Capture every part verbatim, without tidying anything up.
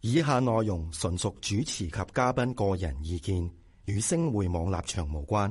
以下內容純屬主持及嘉賓個人意見，與星匯網立場無關。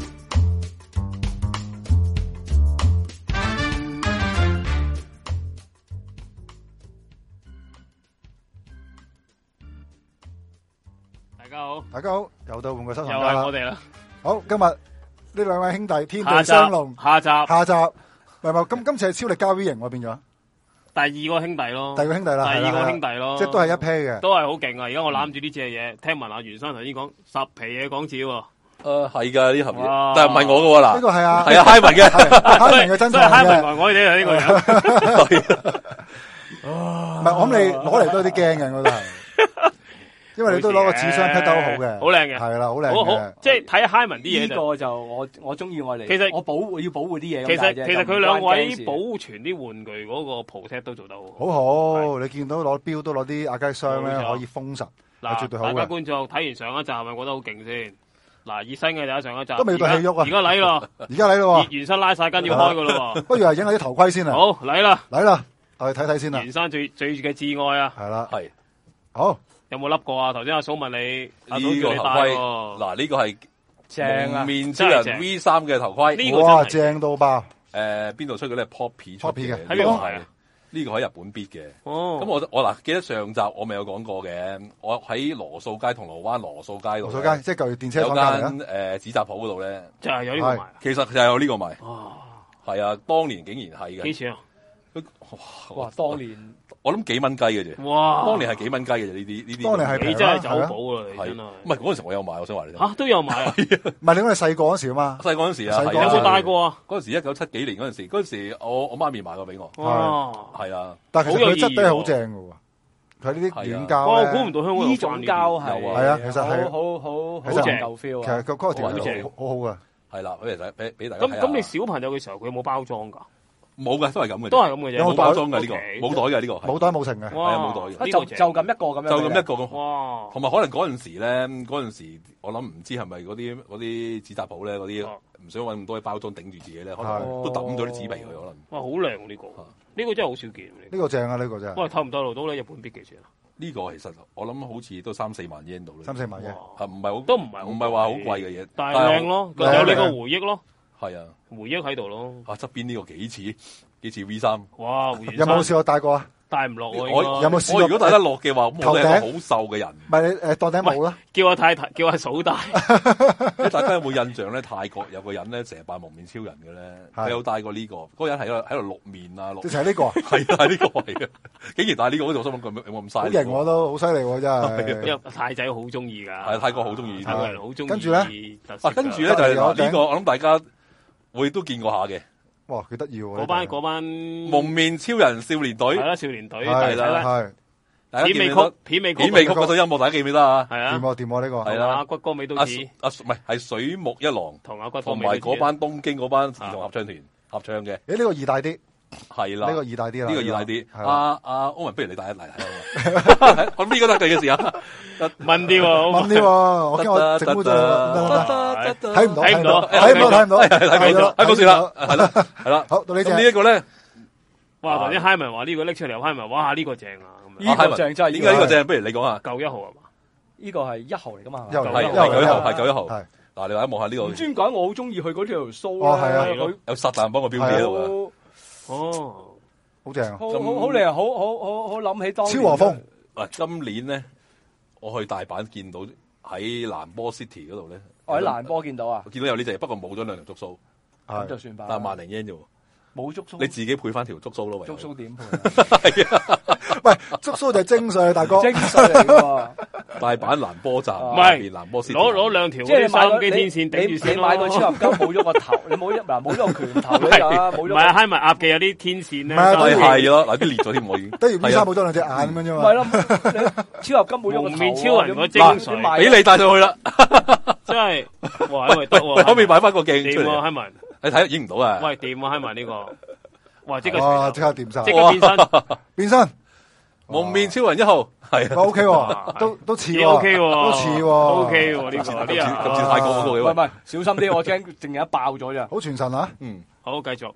大家好， 大家好，又到換個收藏又家啦。 係我哋啦。 好，今日呢兩位兄弟天地雙龍， 下集下集，唔係唔係，今今次係超力加 V 型喎，變咗第二個兄弟咯， 第二個兄弟啦， 第二個兄弟咯， 即係都係一 pair 嘅， 都係好勁啊！而家我攬住呢隻嘢，聽聞阿袁生頭先講十皮嘢港紙喎。 誒係㗎呢盒嘢， 哇但係唔係我嘅喎嗱， 呢個係啊， 係啊 Hi 文嘅 ，Hi 文嘅真藏真係 Hi 文嘅， 來我哋啊呢個人。 唔係我諗你攞嚟都有啲驚嘅，我覺得係，因為你都攞個紙箱 pack 得好好嘅， 好靚嘅， 係啦，好靚好好嘅， 即係睇 Hi 文啲嘢呢就。 個就我我中意我嚟， 其實我保護要保護啲嘢。 其實其實佢兩位保護存啲玩具嗰個 protect 都做得好好好，你見到攞錶都攞啲阿雞箱咧， 冇錯可以封實，係嗱， 絕對好大家嘅。 觀眾睇完上一集係咪覺得好勁先？嗱，熱身嘅就喺上一集， 都未到氣喐啊而家嚟咯， 而家嚟咯熱原身拉晒筋要開噶咯喎。 喎，不如係影下啲頭盔先啊， 好嚟啦， 嚟啦，我哋睇睇先啦， 袁生最最嘅摯愛啊， 係啦， 係好。 有冇笠過啊？頭先阿嫂問你，阿嫂呢叫你戴個頭盔喎。 嗱呢個係正啊蒙面超人真係正 V 三嘅頭盔， 呢個哇， 真係正到爆！ 誒邊度出嘅咧？Poppy 出 Poppy 嘅嘅， 喺邊呢個係度買啊呢個喺日本 bid 嘅。 哦， 咁我我嗱記得上集我咪有講過嘅，我喺羅素街銅鑼灣羅素街度羅素街即係舊電車有廠隔離間啊！ 誒紙紮鋪嗰度咧， 就係有呢個賣啊。 其實就有呢個賣， 哇， 係啊，當年竟然係嘅， 幾錢啊？ 哇！當年我諗幾蚊雞嘅啫， 哇， 當年係幾蚊雞嘅啫呢啲呢啲， 當年係你真係走寶啊！你係真係唔係嗰陣時我有買，我想話你聽。 嚇都有買啊？ 唔係你嗰陣細個嗰時啊嘛， 細個嗰陣時啊， 細個係啊有冇戴過啊？ 嗰陣時一九七幾年嗰陣時，嗰陣時我我媽咪買過俾我， 哇！ 係啊， 但係其實佢質地係好好有意義喎正嘅喎，佢呢啲軟膠哇！我咧估唔到香港有呢種翻呢啲膠係有係啊其實係好好好好其實正夠 feel 啊！ 其實個 quality 好係好好好嘅。 係啦，俾嚟俾俾大家睇下。 咁咁，你小朋友嘅時候佢有冇包裝㗎？ 冇嘅，都係咁嘅， 都係咁嘅啫。 有冇冇包裝嘅呢個， OK 冇袋嘅呢個， 冇袋冇成嘅， 哇！ 係啊冇袋嘅就呢個正就咁一個咁樣， 就咁一個咁。 哇！ 同埋可能嗰陣時咧，嗰陣時我諗唔知係咪嗰啲嗰啲紙紮鋪咧，嗰啲哦唔想揾咁多嘅包裝頂住自己咧，可能係都抌咗啲紙皮佢可能。 哇！好靚喎呢個，呢個真係好少見。 呢個正啊，呢個真係喂，透唔透露到咧？日本必幾錢啊？ 呢個其實我諗好似都三四萬 yen 到啦， 三四萬嘅。 哇！ 係唔係好都唔係好唔係話好貴嘅嘢， 但係靚咯， 但係有你個回憶咯， 係啊， 回憶喺度咯。 啊側邊呢個幾似幾似 V 三。 哇！ 有冇試過戴過啊？ 戴唔落喎？ 我應該有冇試過我如果戴得落嘅話，咁我都係一個好瘦嘅人。 唔係你誒當頂帽啦， 叫阿太太叫阿嫂戴？ 大家有冇印象咧？泰國有個人咧，成日扮蒙面超人嘅咧， 係佢有戴過呢個，嗰個人喺度喺度淥面啊，淥直情係呢個啊， 係啊，呢個係嘅，竟然戴呢個，我心諗佢有冇咁嘥？ 好型我都好犀利喎，真係。 因為太仔好中意㗎， 係泰國好中意呢泰國啲。 人好中意。 跟住呢啊，跟住咧就係嗱呢個，我諗大家會都見過下嘅哇，幾得意喎！ 嗰班嗰班蒙面超人少年隊係，啦，少年隊係係啦， 係大家記片尾曲唔記得？ 片尾曲片尾曲嗰首音樂大家記唔記得啊？ 係啊， 掂喎掂喎呢個係啦阿骨哥尾都阿似阿唔係係水木一郎同阿骨哥同埋尾都似嗰班東京嗰班兒童合唱團合唱嘅， 誒呢個易大啲， 係啦呢。個易大啲啦， 呢個易大啲， 係啦阿阿歐文不如你帶一嚟睇下，我邊個得嘅時候， 問啲喎， 問啲喎，我驚我整污咗，睇唔到睇唔到睇唔到睇唔到係睇唔到，睇冇事啦，係啦，係啦。 好到呢隻咁呢一個咧， 哇！頭先 Hyman 話呢個拎出嚟，Hyman 哇呢個正啊咁樣， 呢個正真係點解呢個正？不如你講下。 夠一號係嘛？ 呢個係一號嚟噶嘛？ 一號係一號九一號，係九一號。 係嗱，你話望下呢個唔知點解我好中意佢嗰條須哦係啊咧，佢有撒旦幫個標誌喺度嘅。 哦， 好正啊！ 好好好靚，好好好好諗起當年超和風嗱，今年咧，我去大阪見到喺蘭波 City 嗰度咧， 我喺蘭波見到啊， 我見到有呢隻，不過冇咗兩條觸鬚， 咁就算吧。 但係萬零 yen 啫喎。 冇觸鬚， 你自己配翻條觸鬚咯， 觸鬚點配？ 係啊， 喂，觸鬚就係精髓，大哥。 精髓嚟喎！ 大阪蘭波站唔係邊蘭波 City 攞攞兩條即係你買個收音機天線頂住你先你買個超合金冇咗個頭，你冇一嗱冇咗個拳頭嗰啊，冇咗唔係啊，Hyman 鴨嘅有啲天線咧， 唔係啊收音機係咯，嗱啲裂咗添，我已經。 得如 V 三冇咗兩隻眼咁樣啫嘛。 唔係咯，你超合金冇咗個頭啊， 蒙面超人個精咁髓你買俾你帶上去啦， 真係哇，因為得喎， 喂可唔可以擺翻個鏡出掂喎嚟？ ，Hyman， 你睇影唔到啊？ 喂掂喎，Hyman 呢個，哇即刻哇！ 除頭即刻掂晒， 即刻變身， 變身， 蒙面超人一號係啊， O K 喎，都都似喎 O K 喎， 都似喎 O K 喎呢咁似個呢咁似咁似個泰國嗰個嘅喎。 唔係唔係，小心啲，我驚淨係一爆咗咋。 好傳神啊！ 嗯， 好繼續，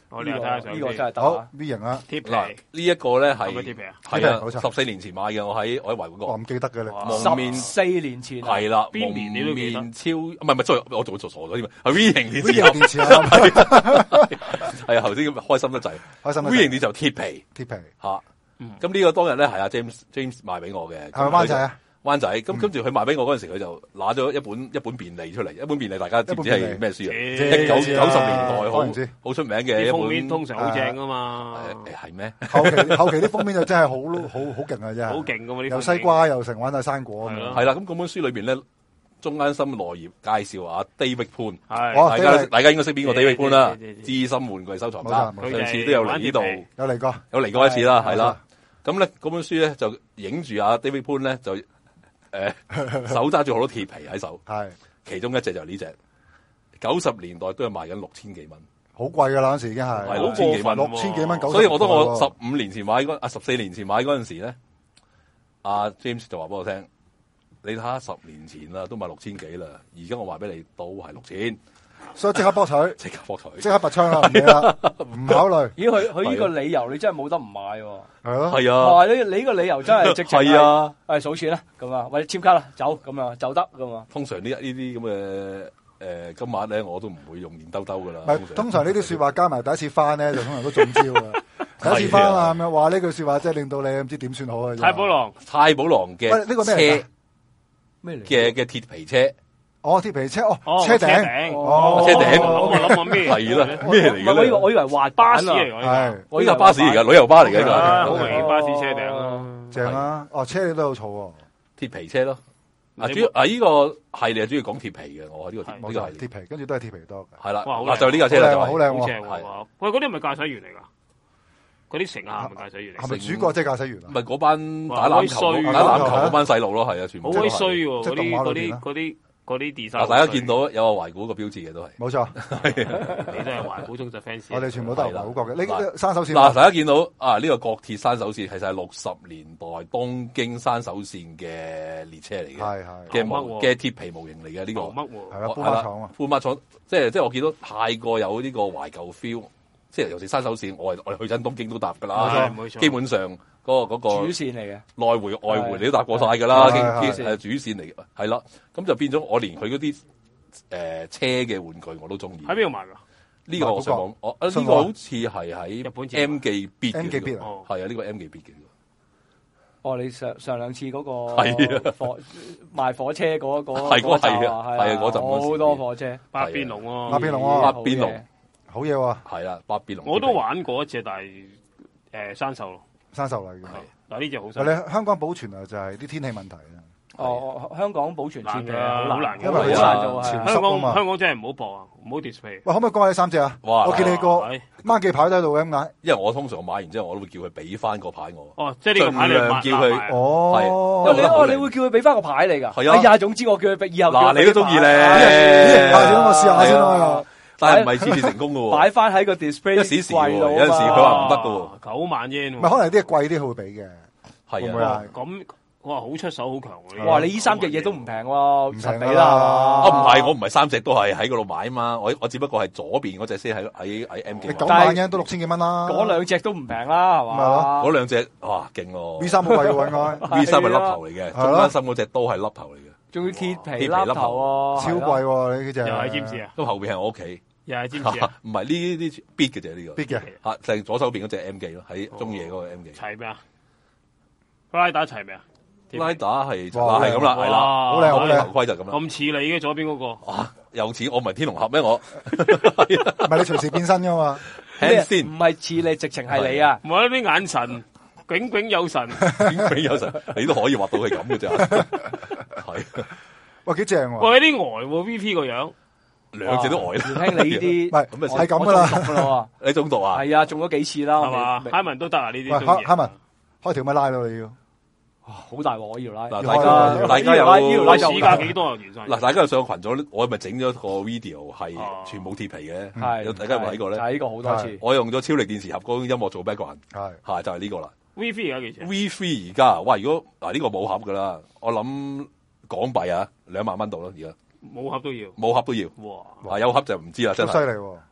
我哋又睇下相呢個真係得好啊！ V 型啦， 貼皮， 嗱，呢一個咧係係咪貼皮啊？ 係冇錯啊，十四年前買嘅，我喺我喺維我護唔記得嘅你。 哇蒙面十四年前啊係啦， 邊年你都記得蒙面超唔係唔係，sorry，我做做傻咗添啊，係 V 型 V 電型池電池啊， 係啊，頭先咁開心得滯開心啦 ，V 型電就貼皮貼皮， 嚇。 嗯咁呢個當日咧係阿 James James 賣俾我嘅， 係咪灣仔啊？ 灣仔，咁跟住佢賣俾我嗰陣時，佢就拿咗一本一本便利出嚟，一本便利大家知唔知係咩書啊？一九九十年代好可能知好出名嘅一啲封面本， 通常好正噶嘛， 誒係咩？ 後期後期啲封面就真係好好好勁啊！真係好勁噶嘛啲又西瓜又成玩晒生果咁係咯樣。 係啦，咁嗰本書裏邊咧，中間心內頁介紹啊 David Poon， 係哦大家 David 大家應該識邊個 David Poon 啦知知知，知資深玩具收藏家， 冇錯冇錯上次都有嚟呢度， 佢就係玩貼皮有嚟過， 有嚟過一次啦， 係係啦。咁咧嗰本書咧就影住阿 David Poon 咧就誒手揸住好多鐵皮喺手， 係其中一隻就係呢隻，九十年代都係賣緊六千幾蚊。 好貴噶啦，嗰時已經係係六千幾蚊六千幾蚊九。 所以我當我十五年前買嗰啊十四年前買嗰陣時咧，阿 James 就話俾我聽，你睇下十年前啦，都賣六千幾啦，而家我話俾你都係六千， 所以即刻博取， 即刻博取。 即刻拔槍啦，唔理啦，唔考慮， 咦，佢佢呢個理由你真係冇得唔買喎。 係咯， 係啊， 哇！你你呢個理由真係直情係啊， 係數錢啦，咁啊，或者簽卡啦，走咁啊，就得咁啊。 通常呢呢啲咁嘅誒金額咧，我都唔會用現兜兜噶啦。 唔係通常呢啲説話加埋第一次翻咧，就通常都中招噶。第一次翻啊咁樣話呢句説話，真係令到你唔知點算好啊！ 太保郎太保郎嘅喂呢個咩嚟㗎車咩嚟？ 嘅嘅鐵皮車， 哦，鐵皮車哦， 哦車頂， 哦車頂我諗諗咩係啦，咩嚟唔係我以為嘅？ 我以為滑巴板啊， 士嚟㗎呢係我以為呢個巴士嚟㗎，旅遊巴嚟嘅呢個，好個明顯巴士車頂啦。 正啊！哦，車你都有儲喎， 鐵皮車咯。啊， 你主要啊呢個系列係主要講鐵皮嘅，我呢個鐵係冇錯， 呢個系列鐵皮，跟住都係鐵皮多嘅。 係啦。 哇好靚嗱就呢架車啦，就係好靚喎好正喎！喂，嗰啲係咪駕駛員嚟㗎？嗰啲乘客係咪駕駛員嚟㗎？ 係咪主角即係駕駛員啊唔？係嗰班打籃球哇打籃球嗰班細路咯，係啊，全部都係好鬼衰喎！ 即係動嗰啲嗰畫裏邊啦啲嗰啲嗰啲 design。 嗱，大家見到有個懷古個標誌嘅都係。 冇錯， 你都係環保忠實 fans。 我哋全部都係好國嘅。 嗱呢山手線嗱，大家見到啊，呢個國鐵山手線其實係六十年代東京山手線嘅列車嚟嘅， 係係嘅牛乜喎模嘅鐵皮模型嚟嘅呢個。 乜喎？ 係啊，搬係啦馬廠啊， 搬馬廠，即係即係我見到太過有呢個懷舊 feel，即係尤其山手線，我係我哋去親東京都搭噶冇啦錯冇錯， 基本上嗰個嗰主個線嚟嘅。 來回外回你都搭過晒噶啦， 係係經誒主線嚟嘅，係啦，咁就變咗我連佢嗰啲誒車嘅玩具我都中意。 喺邊度買㗎？ 呢個我上網，我啊呢上網個好似係喺日本字 M 記 Beat 嘅 M 記呢個 Beat 啊哦， 係啊，呢個 M 記 Beat 嘅。 哦，你上上兩次嗰個係啊火賣火車嗰嗰係嗰個集啊係啊係啊嗰陣嗰時好多火車， 百變龍喎。 百變龍喎百變龍好嘢喎， 係啦，百變龍。 我都玩過一隻，但係誒生鏽咯。 生鏽嚟嘅。 嗱呢隻好但新。 你香港保存啊，就係啲天氣問題啊。 哦，香港保存設備難㗎好難好難， 因為好難做潮係。 香濕啊嘛港香港真係唔好播啊，唔好 display。 喂，可唔可以講下呢三隻啊？ 哇我見你個係孖記牌都喺度嘅點解？ 因為我通常買完之後，我都會叫佢俾翻個牌我。 哦，即係呢個牌你盡量叫佢買買哦， 喂你哦， 因為我覺得好靚你會叫佢俾翻個牌嚟㗎？ 係啊哎呀，總之我叫佢俾，以後叫佢嗱，你都中意俾咧牌， 下次我試下先啊。 但係唔係次次成功嘅喎， 擺翻喺個 display 一時時喎櫃度啊嘛有陣時佢話唔得㗎喎九萬 yen 喎。 唔係可能啲貴啲佢會俾嘅，會唔係啊， 會啊？ 咁哇，好出手好強喎！呢個哇！你呢三隻嘢都唔平喎， 平實俾㗎啦啦啊唔係，我唔係三隻都係喺嗰度買啊嘛，我我只不過係左邊嗰隻先喺喺喺 M 記買你九萬円都六千幾蚊啦。 嗰兩隻都唔平啦，係嘛？ 嗰兩隻哇勁喎 V 三好貴喎，應該 V 三係粒頭嚟嘅， 係咯中間心嗰隻都係粒頭嚟嘅， 仲要鐵皮鐵皮笠頭喎， 超貴喎，你呢隻又係占士啊， 咁後邊係我屋企， 又係占士啊， 唔係呢啲 bit 嘅啫呢個， 必嘅。 嚇就係左手邊嗰隻 M 記咯，喺中野嗰個 M 記。 齊咩啊？拉打齊未啊？ 拉打係就哇係咁啦，係啦， 哇好靚好靚頭盔就咁啦。 咁似你嘅左邊嗰個。 哇，有錢我唔係天龍俠咩我？ 唔係你隨時變身噶嘛？ 聽先唔係似你，直情係你啊！ 唔係啲眼神炯炯有神， 俾有神，你都可以畫到佢咁嘅啫。係喂，幾正喎！ 喂啲呆喎 V P 個樣， 兩隻都呆姚啦。 兄你呢啲唔係咁咪係咁噶啦。 我中毒㗎啦你中毒啊？ 喎，係啊，中咗幾次啦， 係嘛？ 我哈文都得啊！呢啲喂， 中意哈哈文開條咪拉到你要。 好大鑊呢條拉。 嗱， 要開大家啦大家呢條拉呢條有拉就市價幾多啊？原生嗱，大家有上群組，我咪整咗個 video 係哦全部貼皮嘅， 係有大家有冇睇過咧？ 睇過好多次。 我用咗超力電池盒嗰種音樂做 background， 係係就係呢個啦。 V P 而家幾錢？ V three 而家，哇！如果嗱呢個冇盒噶啦，我諗港幣啊兩萬蚊度咯，而家冇盒都要。 冇盒都要， 哇！ 啊有盒就唔知啦，真係。 好犀利喎！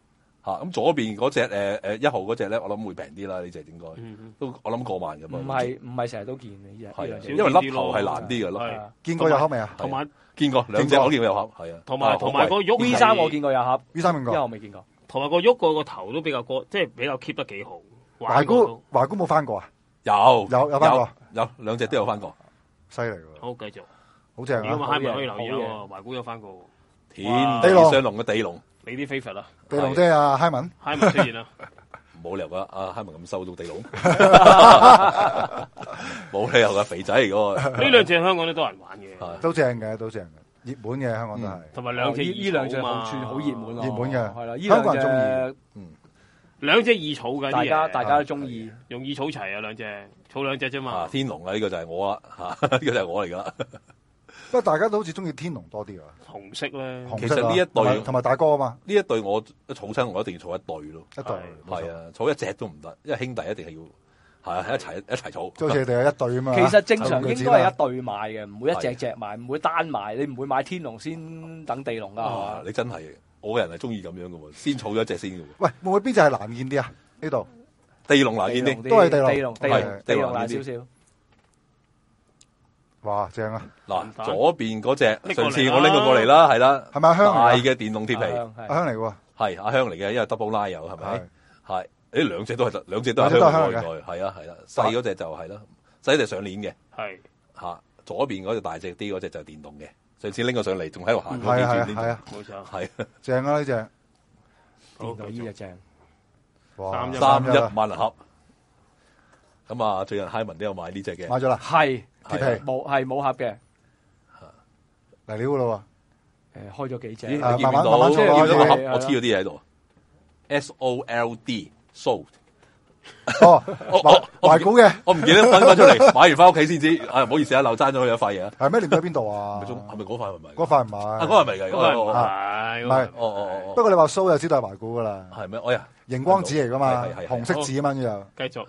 嚇。咁左邊嗰隻誒誒一號嗰隻咧，我諗會平啲啦，呢隻應該嗯都我諗過萬咁嘛。 唔係唔係成日都見嘅呢隻， 係啊， 呢兩隻因為粒頭係難啲嘅粒係頭。 見過有盒未啊？ 同埋見過兩隻我見過有盒，係啊。 同埋同埋個喐 V 三我見過有盒 V 三見因為我過。 未見過。 同埋個喐個個頭都比較高，即係比較 keep 得幾好。 華姑華姑冇翻過啊？ 有有有返過有兩隻都有翻過。 犀利喎！ 好，繼續。 好正啊！ 如果咪 Hi 可以留意好嘢喎，華姑有翻過喎。 天地雙龍嘅地龍， 你啲 favorite 啊地龍即係阿 Hyman， ，Hi 文出現啦。 冇理由噶，阿哈文咁收到地龍，冇理由噶，肥仔嚟嗰個。 呢兩隻香港都多人玩嘅， 都正嘅，都正嘅，熱門嘅香港都係。 同埋兩隻呢呢兩隻好算好熱門， 門咯， 熱門嘅係啦，呢香港人兩隻兩隻易儲嘅， 大家啲嘢大家都中意。 容易儲齊啊，兩隻儲兩隻啫啊嘛。 天龍啊，呢個就係我啦，吓呢個就係我嚟噶啦。 不過大家都好似中意天龍多啲啊， 紅色咧， 其紅色啊實呢一對同埋同埋大哥啊嘛， 呢一對我一儲親，我一定要儲一對咯。 一對係啊，儲一隻都唔得，因為兄弟一定係要係啊一齊一齊儲。 即係好似你哋有一對啊嘛。 其實正常應該係一一對買嘅，唔會一隻隻買，唔會單買。你唔會買天龍先等地龍噶，係啊嘛？ 你真係我個人係中意咁樣嘅喎，先儲咗一隻先嘅喎。 喂，會唔會邊隻係難見啲啊？呢度地龍難見啲， 都係地龍地龍地係龍地龍難地龍少少。 哇，正啊！ 嗱蛋左邊嗰隻拎過嚟啦上次我拎過過嚟啦，係啦， 係咪阿香大嚟㗎？ 嘅電動鐵皮係阿香嚟喎， 係阿香嚟嘅，因為 double line 有係咪？ 係係誒兩隻都係兩隻都係兩隻都係香香嘅嘅，係啊係啦，細嗰隻就係啦，細隻上鏈嘅係嚇，左邊嗰隻大隻啲嗰隻就係電動嘅。上次拎過上嚟仲喺度行係啊係啊轉係啊， 冇錯。 係正啊呢隻， 好電腦呢隻正。 哇， 三一三一啊萬能盒。咁啊，最近 Hyman 都有買呢只嘅， 買咗啦， 係鐵皮冇係冇盒嘅。 嚟料噶咯誒開咗幾隻咦， 啊你見唔見到？ 慢慢慢慢見唔見到個盒？ 係啊我黐咗啲嘢喺度。S O L D sold。 喎。哦， 我我我懷古嘅我唔記得分翻出嚟，買完翻屋企先知。啊，唔好意思啊，漏爭咗佢一塊嘢啊。 係咩？你唔知喺邊度啊？ 係咪中係咪嗰塊係咪？ 嗰塊唔啊， 係。 嗰塊咪㗎。 嗰個係唔哦係？ 唔係哦哦哦不哦， 過你話蘇就知道係懷古噶啦， 係咩？哎呀， 熒光紙嚟噶嘛係係係， 紅色紙啊嘛，又繼續。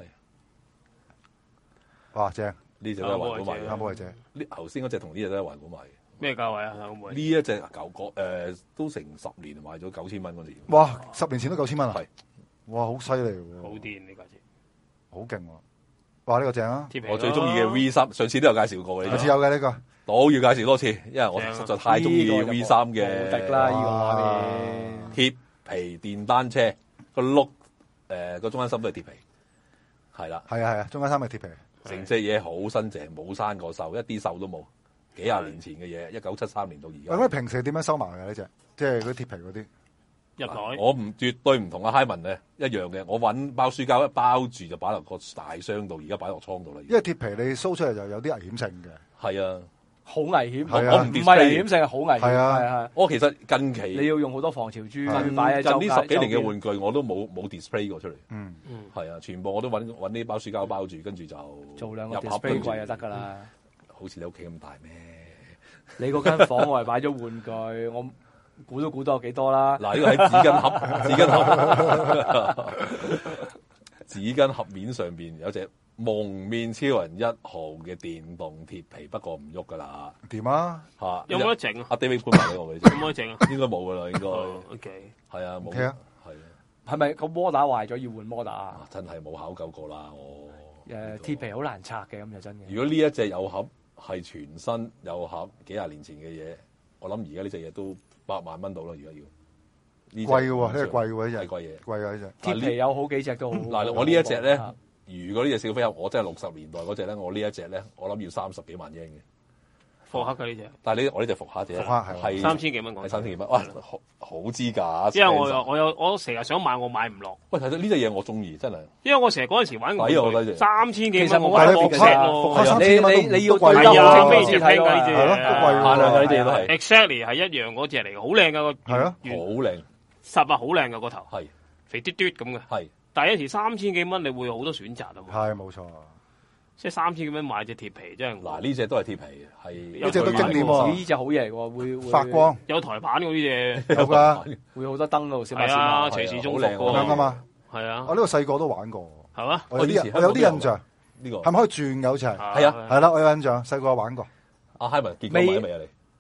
哇正， 呢隻都係環股買啱冇係正， 呢頭先嗰隻同呢隻都係環股買嘅。 咩價位啊？可唔可以？ 呢一隻九個誒都成十年賣咗九千蚊嗰時。 哇！十年前都九千蚊啊係， 哇，好犀利喎， 好癲呢價錢。 好勁喎！哇，呢個正啊， 貼皮我最中意嘅 V 三，上次都有介紹過嘅下次呢隻， 有嘅呢個， 都要介紹多次，因為我實在太中意呢個就 V 三嘅無敵啦！呢個畫面貼皮電單車個轆誒個中間芯都係貼皮，係啦， 係啊係啊，中間三係鐵皮， 成隻嘢好新淨，冇生過鏽，一啲鏽都冇。幾廿年前嘅嘢，一九七三年到喂， 而家。 咁你平時點樣收埋嘅呢只？即係嗰啲鐵皮嗰啲， 入袋。 我唔絕對唔同阿 Hyman 嘅一樣嘅，我揾包書膠一包住就擺落個大箱度，而家擺落倉度啦。已經因為鐵皮你掃出嚟就有啲危險性嘅， 係啊， 好危險， 係啊我唔係危險性係好危險， 係啊係係我其實近期你要用好多防潮珠近擺喺周近呢十幾年嘅周邊玩具我都冇冇 display 過出嚟， 嗯， 嗯， 係啊，全部我都揾揾呢包書膠包住，跟住就做兩個入盒 display 跟住櫃就得㗎啦。 好似你屋企咁大咩？ 你嗰間房我係擺咗玩具，我估都估到有幾多啦。 嗱，呢個喺紙巾盒，紙巾盒，紙巾盒面上邊有隻蒙面超人一號嘅電動鐵皮，不過唔喐噶啦掂啊！ 嚇。 有冇得整啊？ 阿 David 搬埋俾我嘅有啫， 冇得整啊？ 應該冇噶啦，應該哦，OK。 係啊，冇 OK 啊係啊， 係咪個摩打壞咗要換摩打啊？ 啊真係冇考究過啦，我誒鐵皮好難拆嘅，咁就真嘅。 如果呢一隻有盒係全新有盒，幾廿年前嘅嘢，我諗而家呢隻嘢都百萬蚊到啦，而家要呢隻貴嘅喎，呢個貴嘅喎，呢隻係貴嘢。 貴嘅呢隻， 鐵皮有好幾隻都好。 嗱，我呢一隻咧啊， 如果呢隻小飛俠，我真係六十年代嗰隻咧，我呢一隻咧，我諗要三十幾萬英嘅。 貨黑嘅呢只， 但係呢，我呢隻復刻隻， 復刻係係三千幾蚊港係三千幾蚊，哇，好好知價。 因為我有我有我成日想買，我買唔落， 喂，睇到呢隻嘢我中意，真係。 因為我成日嗰陣時玩抵啊我覺得呢隻三千幾其實蚊，我買落冇乜分別 set 㗎咯復刻三你千蚊都你你要都貴係啊， 喎咩咩隻聽㗎呢係咯都貴喎隻？ 限量㗎呢隻嘢都係， exactly 係一樣嗰隻嚟嘅，好靚㗎個係啊圓好靚， 實啊，好靚㗎個頭， 係肥嘟嘟咁嘅。 係。 但係有時三千幾蚊，你會有好多選擇啊嘛。 係冇錯， 即係三千幾蚊買隻鐵皮，真係嗱呢隻都係鐵皮，係呢隻都經典喎呢隻好嘢喎，會會發光有台板嗰啲嘢， 有㗎， 會好多燈度閃下閃係啊， 下。 隨時中好靚伏咁啱㗎， 啊！ 係啊我，呢個細個都玩過， 係嘛？ 我有以前啲我有啲印象， 呢個係咪可以轉嘅好似係？ 係啊係啦，我有印象，細個玩過， 阿 Hyman 結過買未啊？你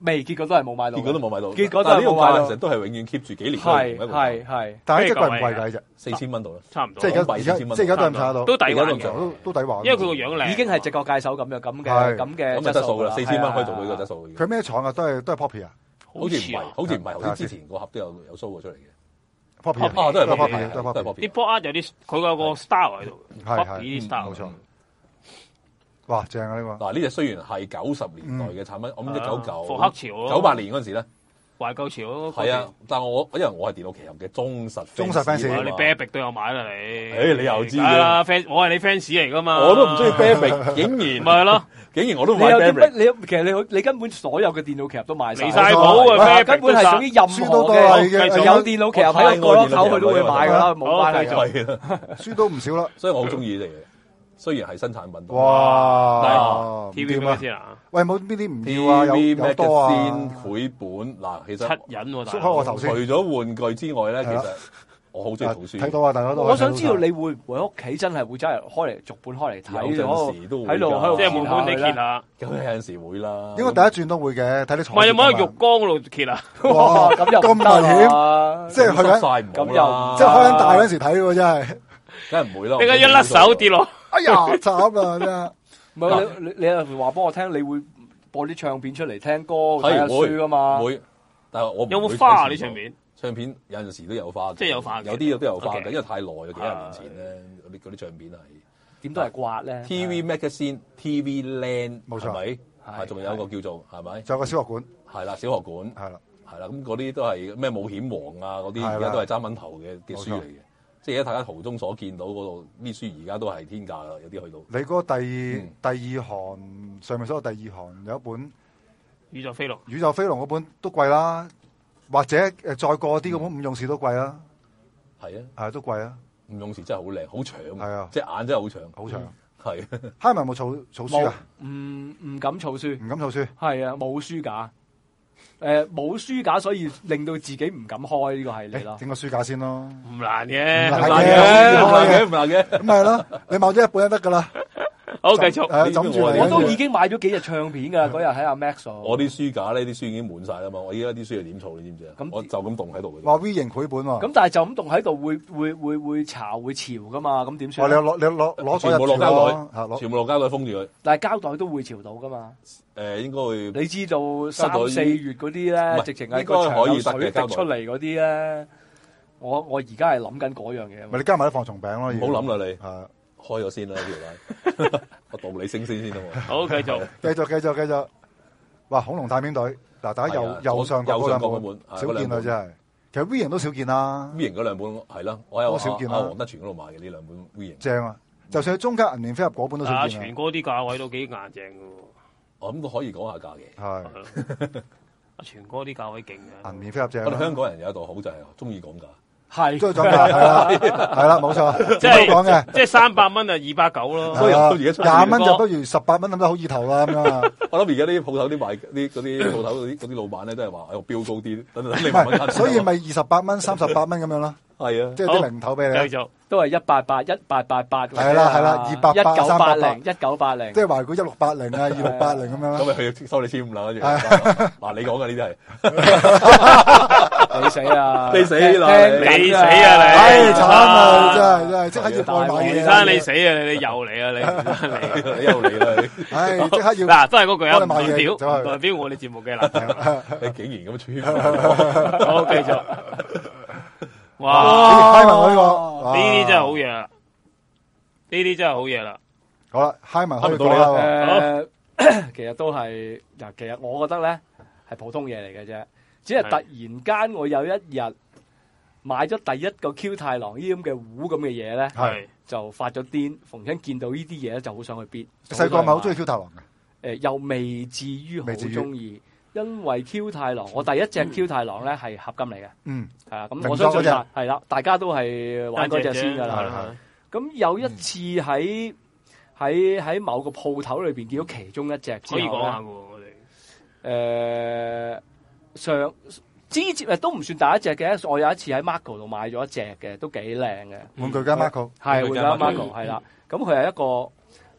未，結果都係冇買到， 結果都冇買到， 結果都但係呢個係冇買到價其實都係永遠 keep 住幾年都係係同一個價係係， 但係一隻貴唔貴㗎？呢隻四千蚊度啦， 差唔多。 即係而家而家四千蚊即係而家都係咁查得到， 都抵玩嘅， 都都抵玩。 因為佢個樣靚， 已經係直角界手咁樣咁嘅係咁嘅咁嘅質素啦， 啦， 四千蚊可以係啊做到呢個質素嘅。 佢咩廠啊？都係都係 Poppy 啊好似唔係，好似唔係， 睇下好似之前個盒都有有 show 過出嚟嘅。 ，Poppy 啊，都係 Poppy Poppy， 都係都係 Poppy。 Poppy。 啲 pop art 有啲佢有個 style 喺度係係 ，Poppy 啲 style 冇錯。哇，正啊呢個！ 嗱，呢隻雖然係九十年代嘅產品，我諗一九九復刻潮咯， 九八年嗰陣時咧， 懷舊潮咯。 係啊，但係我因為我係電腦奇俠嘅忠實忠實 fans 你 Bearbrick 都有買啦你。 誒，你又知係啦，fans 我係你 fans 嚟噶嘛。 我都唔中意 Bearbrick，竟然咪係咯， 竟然我都唔買你有啲乜？ Bearbrick。 你有其實你你根本所有嘅電腦劇都賣晒離晒譜啊！ 根本係屬於任書都何多啦已經嘅有電腦劇喺個角落頭佢都會買㗎啦，冇關係㗎。 係啦， 書都唔少啦。 所以我好中意呢啲嘢。雖然係新產品， 哇 ！T V 咩先啊？ 喂，冇邊啲唔要啊？有有多啊？ 繪本嗱，其實七人喎， 縮開我頭先。 除咗玩具之外咧，其實我好中意圖書。 睇到啊，大家都。 我想知道你會唔會喺屋企真係會真係開嚟逐本開嚟睇？ 有陣時都會喺度喺度即係滿滿地揭下。 咁有陣時會啦。 應該第一轉都會嘅，睇你坐。 唔係有冇喺浴缸嗰度揭啊？ 哇！ 咁又咁危險，即係去緊晒唔咁好啦又即係開緊大嗰陣時睇喎，真係。 梗係唔會啦。 點解一甩手跌落？ 哎呀，慘啊！真係。 唔係你你你有時話幫我聽，你會播啲唱片出嚟聽歌睇下書噶嘛？ 會，但係我有冇花啊？啲唱片？ 唱片有陣時都有花， 即係有花， 有啲都有花嘅， Okay. 因為太耐，幾廿年前咧，嗰啲嗰啲唱片係點都係刮咧。 T V Magazine、T V Land， 冇錯係咪？ 係係仲有一個叫做係咪？ 仲有個小學館， 係啦，小學館係啦， 係啦，咁嗰啲都係咩冒險王啊嗰啲， 係啦而家都係爭蚊頭嘅嘅書冇錯嚟嘅。即係而家大家途中所見到嗰度啲書，而家都係天價啦，有啲去到。 你嗰個第嗯第二行上面所有第二行有一本宇宙飛龍， 宇宙飛龍嗰本都貴啦，或者誒再過啲嗰本五勇士都貴啦， 係啊， 係都貴啊， 吳勇士真係好靚，好長， 係啊隻眼真係好長， 好長。 係。 哈文有冇儲儲書冇啊？ 唔唔敢儲書， 唔敢儲書， 係啊，冇書架。誒冇書架，所以令到自己唔敢開呢個系列咯誒。整個書架先咯。 唔難嘅， 唔難唔難嘅嘅，唔難嘅，唔難嘅。 咁咪係咯，你買咗一本就得噶啦。 好繼續。 誒，枕住嚟。 我都已經買咗幾隻唱片㗎，嗰日喺阿 Max 度。 我啲書架呢啲書已經滿晒啦嘛，我依家啲書係點儲你知唔知啊？ 咁我就咁棟喺度嘅。 話 V 型繪本喎。 咁但係就咁棟喺度會會會會潮會潮噶嘛？咁點哦， 算你？攞你攞攞全部落膠袋， 嚇攞全部落膠袋封住佢。 但係膠袋都會潮到噶嘛？ 誒，應該會你知道三膠袋四月嗰啲唔咧， 係直情係應該個牆有可以得嘅水滴膠袋出嚟嗰啲咧。我我而家係諗緊嗰樣嘢。 咪你加埋啲放鬆餅咯。 唔好諗啦，你係開咗先啦呢條帶，我導你升先先啦喎。 好，繼續。 繼續繼續繼續。哇！恐龍探險隊嗱，大家右係啊右上角右上角嗰兩嗰本本少見啦， 係嗰兩本真係。其實 V 型都少見啦， V 型嗰兩本係啦，我喺好少見啦阿黃德全嗰度買嘅呢兩本 V 型。 正啊！就算係中間銀聯飛俠嗰本都少見啊。 阿全哥啲價位都幾硬淨嘅我諗都可以講下價嘅。 係喎。阿全哥啲價位勁嘅。 銀聯飛俠正啦。 我哋香港人有一度好就係中意講價。 係都係漲價，係啦，係啦，冇錯， 即係都講嘅。 即係三百蚊啊，二百九咯。 所以係啊而家出廿蚊就不如十八蚊咁都好意頭啦，咁樣啊。 我諗而家啲鋪頭啲賣啲嗰啲鋪頭嗰啲嗰啲老闆咧都係話，哎我標高啲，等等你唔慢慢係，所以咪二十八蚊、三十八蚊咁樣咯， 係啊， 即係啲零頭俾你。 繼續。 都係一八八一八八八。 係啦係啦二八八一九八三八零一九八零。 即係話佢一六八零啊，二六八零咁樣啦。 咁咪去收你千五啦，跟住嗱你講嘅呢啲係你死啊！ 你死啦聽你死啊你唉，慘啊！真係真係，即刻要代買嘢。 袁生你死啊！你你又嚟啊！你袁生你。 你又嚟啦，你唉，即刻要。 嗱，都係嗰句啊，唔幫你買嘢代表走去唔代表我哋節目嘅立場。 你竟然咁穿， 好，繼續。哇！ 嗨文呢個呢啲真係好嘢啦，呢啲真係好嘢啦。 好啦，嗨文可以到你啦講啦。 誒，其實都係嗱，其實我覺得咧係普通嘢嚟嘅啫，只係突然間我有一日買咗第一個 Q 太郎呢啲咁嘅糊咁嘅嘢咧， 係就發咗癲，逢親見到呢啲嘢咧就好想去必。 細個咪好中意 Q 太郎嘅。 誒，又未至於好未至於中意，因為 Q 太郎，我第一隻 Q 太郎咧係合金嚟嘅， 嗯， 係啦，咁明我相信裝嗰隻大係啦，大家都係玩嗰隻先㗎係啦。 啦。 咁有一次喺喺喺某個鋪頭裏邊見到其中一隻之後可以講下咧， 嘅喎，我哋。 誒上之前誒都唔算第一隻嘅，我有一次喺 Marco 度買咗一隻嘅，都幾靚嘅， 玩具家 Marco 係換咗玩具家 Marco 係啦。咁佢係一個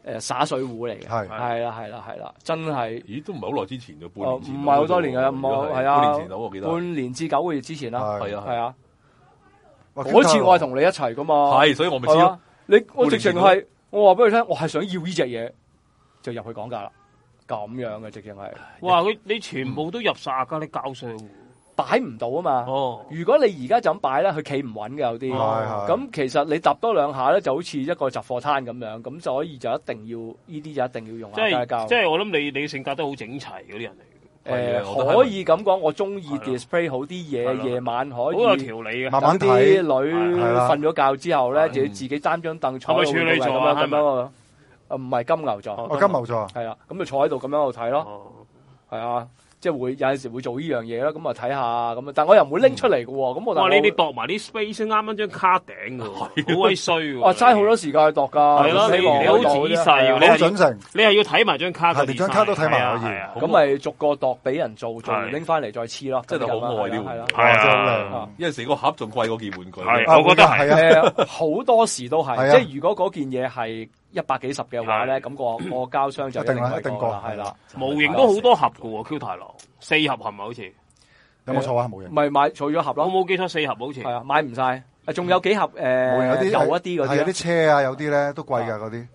誒灑水壺嚟嘅， 係係啦係啦係啦，真係。 咦，都唔係好耐之前啫，半哦， 年前唔係好多年㗎啦，唔係係啊， 半年前到我記得， 半年至九個月之前啦， 係係啊係啊， 哇嗰次我係同你一齊噶嘛， 係，所以我咪知咯係啊。你我直情係我話俾你聽，我係想要呢隻嘢，就入去講價啦，咁樣嘅直情係哇！佢你全部都入晒㗎，你交稅擺唔到啊嘛。 哦， 如果你而家就咁擺咧，佢企唔穩嘅有啲。 係係咁其實你揼多兩下咧，就好似一個雜貨攤咁樣，咁所以就一定要呢啲就一定要用即下膠係即係我諗你你性格都好整齊嗰啲人嚟嘅， 誒、 係啊我都係可以咁講，我中意係咯 display 好啲嘢， 係咯夜晚可好有以條理嘅。 慢慢等啲睇女係啦瞓咗覺之後咧， 係就要自己擔張凳坐係咪喺度處女座啊咁樣咁樣啊？啊唔係金牛座， 哦我金牛座， 係啊，咁就坐喺度咁樣喺度睇咯， 哦， 係啊，即係會有陣時會做呢樣嘢啦，咁啊睇下咁啊，但我又唔會拎出嚟嘅喎，咁我但哇！ 係我你你度埋啲 space 先啱啱張卡頂㗎喎，好鬼衰喎。 哇嘥好多時間去度㗎， 係咯你希望你好我度啫仔細喎你好係準成， 你係要睇埋張卡個係連張卡都睇埋 design， 可以係啊係啊咁咪逐個度俾人做，做完係拎翻嚟再黐咯， 真係好愛呢係啦。 係啊真係好靚啊有陣時個盒仲貴過件玩具。 係啊我覺得係係啊， 誒好多時都係， 係啊即係如果嗰件嘢係一百幾十嘅話咧，咁個個膠箱就一定啦貴一定過過啦，係啦。 模型都好多盒㗎喎，Q 太郎四盒係咪好似？ 有冇錯啊？模型唔係買儲咗盒我咯， 冇記錯四盒好似係。啊，買唔晒，誒仲有幾盒誒模型有啲有一啲嗰啲係有啲車啊，有啲咧都貴㗎嗰啲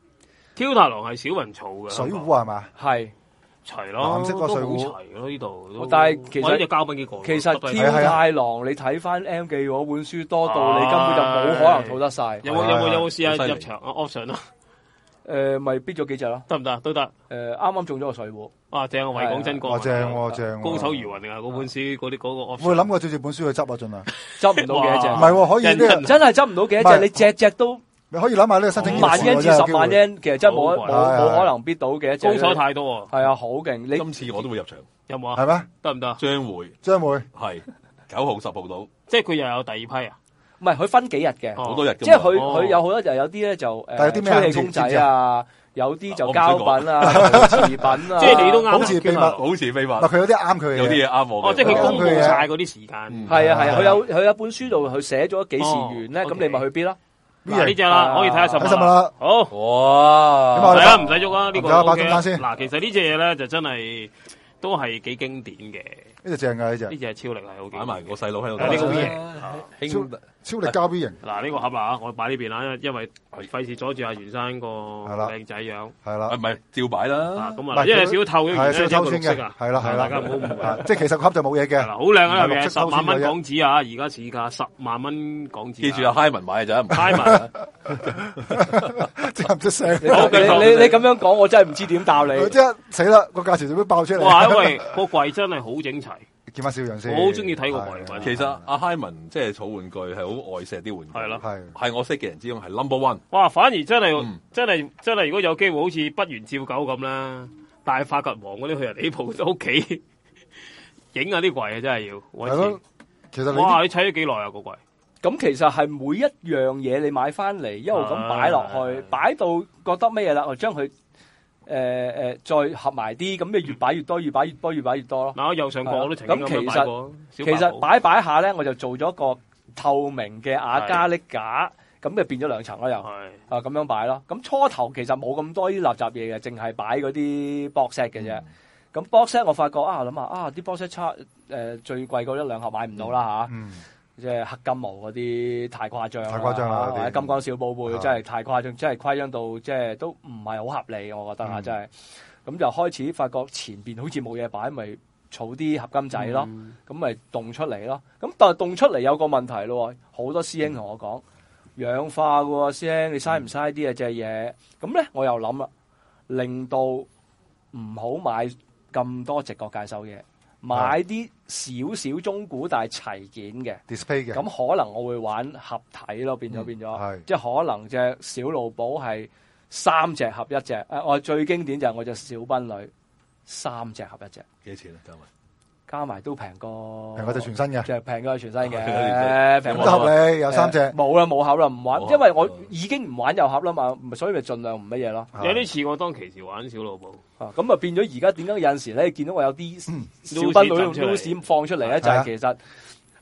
Q 太郎係少人儲嘅， 水壺係嘛？ 係。 齊咯， 藍色個水壺都好齊咯呢度都。 但係其實我呢隻膠品幾個？ 其實得 Q 係啊係啊太郎你睇翻 M 記嗰本書多到啊你根本就冇可能套得晒。 有冇有冇有冇試好犀利下入場啊 option 啊？ 誒咪逼咗幾隻咯？ 得唔得？都得。 誒啱啱中咗個水壺， 哇！正啊，維港真哇光。 正喎正喎高手如雲定係嗰本書嗰啲嗰個 option。 會諗過照住本書去執啊，盡量。 執唔到幾多隻唔。係喎，可以呢個人真係執唔到幾多唔係隻，你隻隻都你可以諗下呢個申請五萬件 yen 至事喎十萬 yen，其實真係冇好冇貴冇可能逼到幾多隻。 高手太多啊！ 係啊，好勁！你今次我都會入場， 有冇啊？ 係咩？ 得唔得？ 將會將會係九號十號到， 即係佢又有第二批啊？ 唔係佢分幾日嘅， 哦好多日㗎嘛。 即係佢哦佢有好多就有啲咧就但係有啲咩啊誒吹氣公仔啊，有啲就我唔想膠品啊、陶瓷品啊， 即係你都啱啊。 好似秘密 Q 太郎好似非法嗱，，佢有啲啱佢嘅有啲嘢啱我嘅。 哦，即係佢公布佢嘅晒嗰啲時間。 嗯係啊係啊， 係佢有佢有本書度佢寫咗幾時完咧， 哦咁你咪去 bid 咯。 嗱呢只啦，可以睇下十睇十蚊啦。 好。 哇！ 咁啊唔使啊，唔使喐啊，呢個唔使啊 OK 擺中間先嗱，其實呢只嘢咧就真係都係幾經典嘅， 呢隻正㗎呢隻呢，只係超力係好經典擺埋個細佬喺度啊呢個睇。 V 型兄弟超力膠 V 型嗱呢個盒啦，我擺呢邊啦，因為因為費事阻住阿袁生個啦靚仔樣係啦啊，唔。係照擺啊啦。 唔係， 咁啊因為少透咗係原因， 少抽穿嘅一個綠色啊，， 係啦係大家唔好誤啦， 會。 啊即係其實個盒就冇嘢嘅， 係啦，好靚啊！入邊綠色十萬蚊抽港紙啊，而家市價十萬蚊港紙。 記住阿 Hyman 買嘅咋，唔拉埋， 即係唔出聲。 你好繼續你你你咁樣講，我真係唔知點答你。 即係死啦，個價錢就會爆出嚟。 哇！因為個櫃真係好整齊， 見翻小樣先。 我好中意睇個櫃係其實阿 Hyman 即係儲玩具係好愛錫啲玩具， 係咯係係我識嘅人之中係 number one。 哇！反而真係嗯真係真係，如果有機會好似不完照狗咁啦，帶發掘王嗰啲去人哋鋪屋企影下啲櫃啊，真係要揾錢係咯。其實你哇！ 啲你砌咗幾耐啊個櫃？ 咁其實係每一樣嘢你買翻嚟，一路咁擺落去係， 擺到覺得咩嘢啦，我將佢誒誒再合埋啲，咁你越擺越多，越擺越多，越擺越多咯。 嗱，我右上角我都曾經咁樣擺過。 其小白兔實擺擺下咧，我就做咗個透明嘅亞加力架，咁就變咗兩層咯又。 係啊咁樣擺咯，咁初頭其實冇咁多啲垃圾嘢嘅，淨係擺嗰啲 box set 嘅啫。咁 box set 我發覺啊，諗下啊，啲 box set 差誒、呃、最貴嗰一兩盒買唔到啦嚇， 嗯即係黑金毛嗰啲太誇張啦， 太誇張啦嗰啲或者金剛小寶貝啊真係太誇張，真係誇張到即係都唔係好合理，我覺得嚇、 嗯真係。咁就開始發覺前邊好似冇嘢擺，咪儲啲合金仔咯，咁咪凍出嚟咯。咁但係凍出嚟有個問題咯，好多師兄同我講。氧化嘅喎，師兄，你嘥唔嘥啲啊隻嘢？咁咧，我又諗啦，令到唔好買咁多直角介手嘢，買啲少少中古但係齊件嘅。 display 嘅， 咁可能我會玩合體咯，變咗變咗， 係即係可能隻小露寶係三隻合一隻。誒，我最經典就係我隻小賓女三隻合一隻， 幾錢啊？加埋加埋都平過平過隻全新嘅， 就係平過全新嘅，平咁過都合理，有三隻。 冇啦，冇盒啦，唔玩， 冇盒因為我已經唔玩有盒啦嘛，所以咪盡量唔乜嘢咯。 有啲似我當其時玩小老寶， 啊，咁啊變咗而家點解有陣時咧見到我有啲小嗯賓女用露絲浸出嚟 Lucy 放出嚟咧，就係啊係其實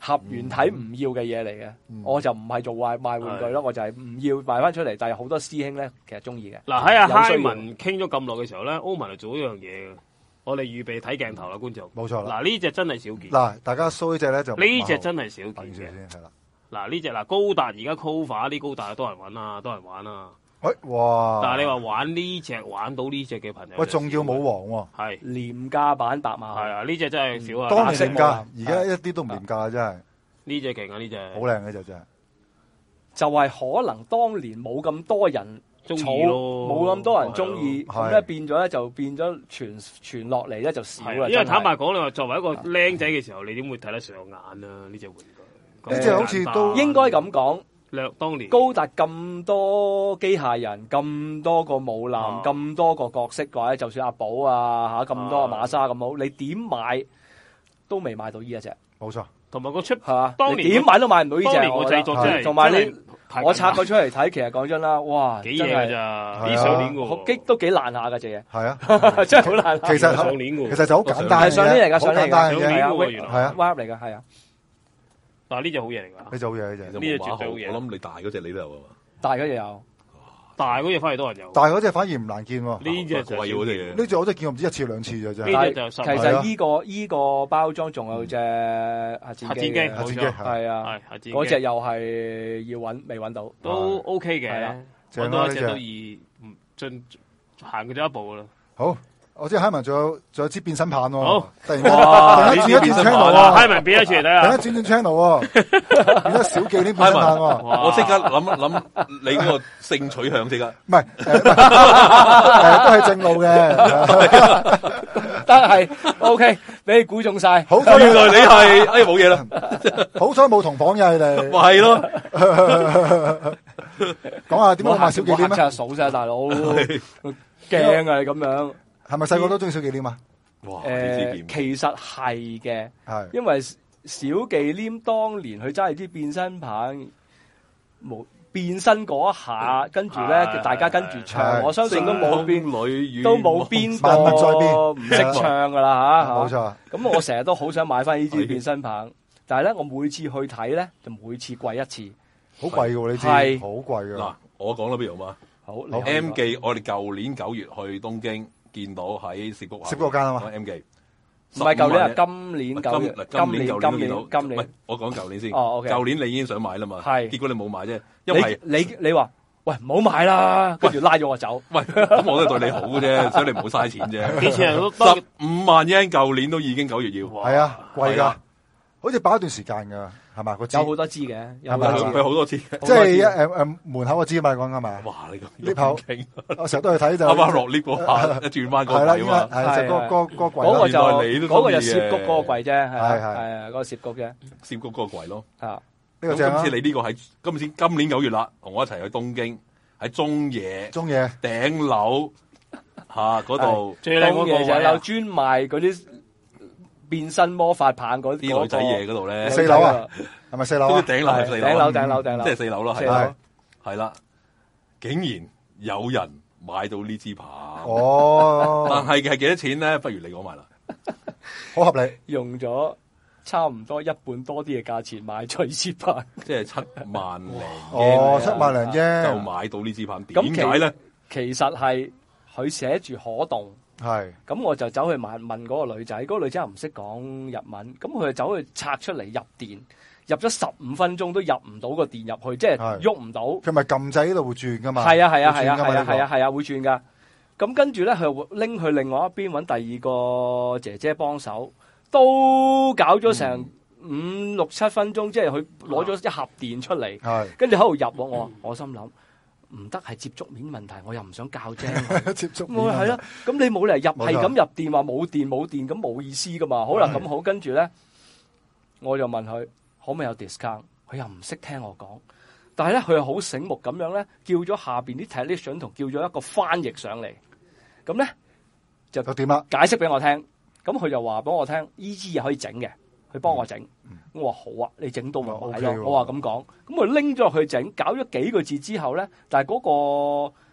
合原體唔要嘅嘢嚟嘅， 嗯我就唔係做賣賣玩具咯，我就係唔要賣翻出嚟。但係好多師兄咧，其實中意嘅。 嗱喺阿有需要 Hyman 傾咗咁耐嘅時候咧，歐文就做一樣嘢嘅。我哋預備睇鏡頭啦，觀眾。 冇錯啦。 嗱呢只真係少見。 嗱，大家 show 呢只咧就呢只真係少等住見嘅。 先，係啦。 嗱呢只嗱高達而家 cover 啲高達多人揾啊，多人玩啊。 喂，哇！ 但係你話玩呢只玩到呢只嘅朋友， 喂，仲要冇王喎。 係廉價版白馬係啊，呢只真係少啊。 當年色廉價， 冇而家一啲都唔廉價，真係呢只勁啊！呢只好靚嘅就真係。 就係可能當年冇咁多人中意儲咯， 冇咁多人中意， 係咁咧變咗咧就變咗傳傳落嚟咧就少啦。 係啊因為真係坦白講，你話作為一個僆仔嘅時候，你點會睇得上眼啊？呢只玩具呢隻好似都應該咁講。 略當年高達咁多機械人，咁多個武男， 啊咁多個角色嘅話，就算阿寶啊嚇咁多啊馬莎咁好，你點買都未買到呢一隻， 冇錯。 同埋個出係嘛？ 當年你點買都買唔到呢隻。 當年個我覺得製作真係同埋你真係太我拆佢出嚟睇，其實講真啦，哇， 幾嘢㗎真係咋？ 係啊呢上年㗎喎， 好激都幾爛下嘅隻嘢， 係啊， 真係好爛下。 其實上年㗎喎其實就好簡單嘅啫， 係上年嚟㗎好上年嚟㗎簡單嘅啫上年。 係啊喎原來係啊， 歪嚟㗎，係啊， 但係呢只好嘢嚟㗎。 呢隻好嘢呢隻。 其實呢隻冇馬號， 絕對好嘢我諗你大嗰只你都有啊嘛。 大嗰隻有。 大嗰只反而多人有。 但係嗰隻反而唔難見喎。 呢只就貴嗰隻嘢。 呢隻我真係見過唔知一次兩次嘅啫。 呢但係隻就十其係啊實依個依個包裝仲有隻核戰機核戰機嘅核戰機冇錯係係啊係，核戰機嗰隻又係要揾未揾到。 都 OK 嘅係啦， 正揾到一隻啦呢隻都易，唔進行佢咗一步啦。 好，我知 Hyman 仲有仲有支變身棒喎。 好， 突然間哇突然間轉一轉 channel 嗱喎， ，Hyman 變一次嚟睇突然下。 間轉轉 channel 喎，變咗小記呢變身棒喎。 哇我即刻諗一諗你嗰個性取向即刻。 唔係，誒誒都係正路嘅。 但係 OK，俾你估中晒。 好彩原來你係哎冇嘢啦， 好彩冇同房嘅你哋。 咪係咯。 講下點解我買小忌廉啊？ 真係數晒大佬，驚啊！你咁樣係咪細個都中意小忌廉啊？ 哇！你知誒， 點？ 其實係嘅， 係因為小忌廉當年佢揸住啲變身棒，冇變身嗰一下，跟住咧係大家跟住唱， 係我相信都冇邊女都冇邊萬物在變個唔識唱噶啦吓。 冇錯。 咁我成日都好想買翻呢支變身棒，但係咧我每次去睇咧就每次貴一次。 好貴嘅喎呢支， 係好貴嘅。 嗱，我講啦，不如好嘛好好你可以 ？M 講記，我哋舊年九月去東京見到喺涉谷涉谷嗰間啊嘛 ，M 記唔係舊年啊， 十五萬今年九月， 今今年年舊今年年都見到今年喂，我講舊年先。 哦，OK 舊年你已經想買啦嘛， 係結果你冇買啫，因為你你你話喂唔好買啦，跟住拉咗我走。 喂，咁我都係對你好嘅啫，所以你唔好嘥錢啫。 幾錢啊？都當十五萬 yen，舊年都已經九月要， 係啊，貴㗎係啊， 好似擺一段時間㗎，係嘛個支有？好多支嘅，有好係咪多支佢好多次。 即係一誒誒門口個支嘛講緊嘛？ 哇！你咁呢口咁勁， 我成日都去睇就啱啱落 lift 嗰下一轉彎嗰係啦， 個位啊嘛， 係就個係個個櫃嗰個啦。 就原來你都嗰個就中意嘅涉谷嗰個櫃啫，係啊係係係啊，嗰個涉谷啫， 涉谷嗰個櫃咯。 啊咁呢個正啊今次你呢個喺今次今年九月啦，同我一齊去東京，喺中野中嘢頂樓嚇嗰度最靚嗰個東嘢就位啊有專賣嗰啲變身魔法棒嗰啲女仔嘢嗰度咧， 四樓啊，係咪四樓啊？ 都頂樓係四樓啊， 頂樓頂樓頂樓即係四樓啦， 四樓係啦，係啦，竟然有人買到呢支棒，但哦， 係係幾多錢咧？不如你講埋啦。 好合理。 用咗差唔多一半多啲嘅價錢買咗呢支棒。 即係七萬零哦，七 yen 萬零就啫， 買到呢支棒， 咁點解咧？ 其實係佢寫住可動。 係咁我就走去問問嗰個女仔，嗰、個女仔又唔識講日文，咁佢就走去拆出嚟入電，入咗十五分鐘都入唔到個電入去，即係係喐唔到。 佢咪撳掣呢度會轉噶嘛？ 係啊係啊係啊會轉㗎嘛係啊係啊呢係啊會轉噶。咁跟住咧，佢拎去另外一邊揾第二個姐姐幫手，都搞咗成五六七分鐘，即係佢攞咗一盒電出嚟， 個係跟住喺度入我，我我心諗唔得係接觸面問題，我又唔想教精。 接觸面啊我係咯，咁你冇理由入冇錯係咁入電話冇電冇電，咁冇意思噶嘛。好啦，咁好，跟住咧，我就問佢可唔可以有 discount，佢又唔識聽我講，但係咧佢又好醒目咁樣咧，叫咗下邊啲 technician 同叫咗一個翻譯上嚟，咁咧就點啦？ 解釋俾我聽，咁佢就話俾我聽，依支嘢可以整嘅，佢幫我整。我話好啊，你整到咪買嗯 OK 喎咯。我話咁講，咁佢拎咗去整，搞咗幾個字之後咧，但係嗰個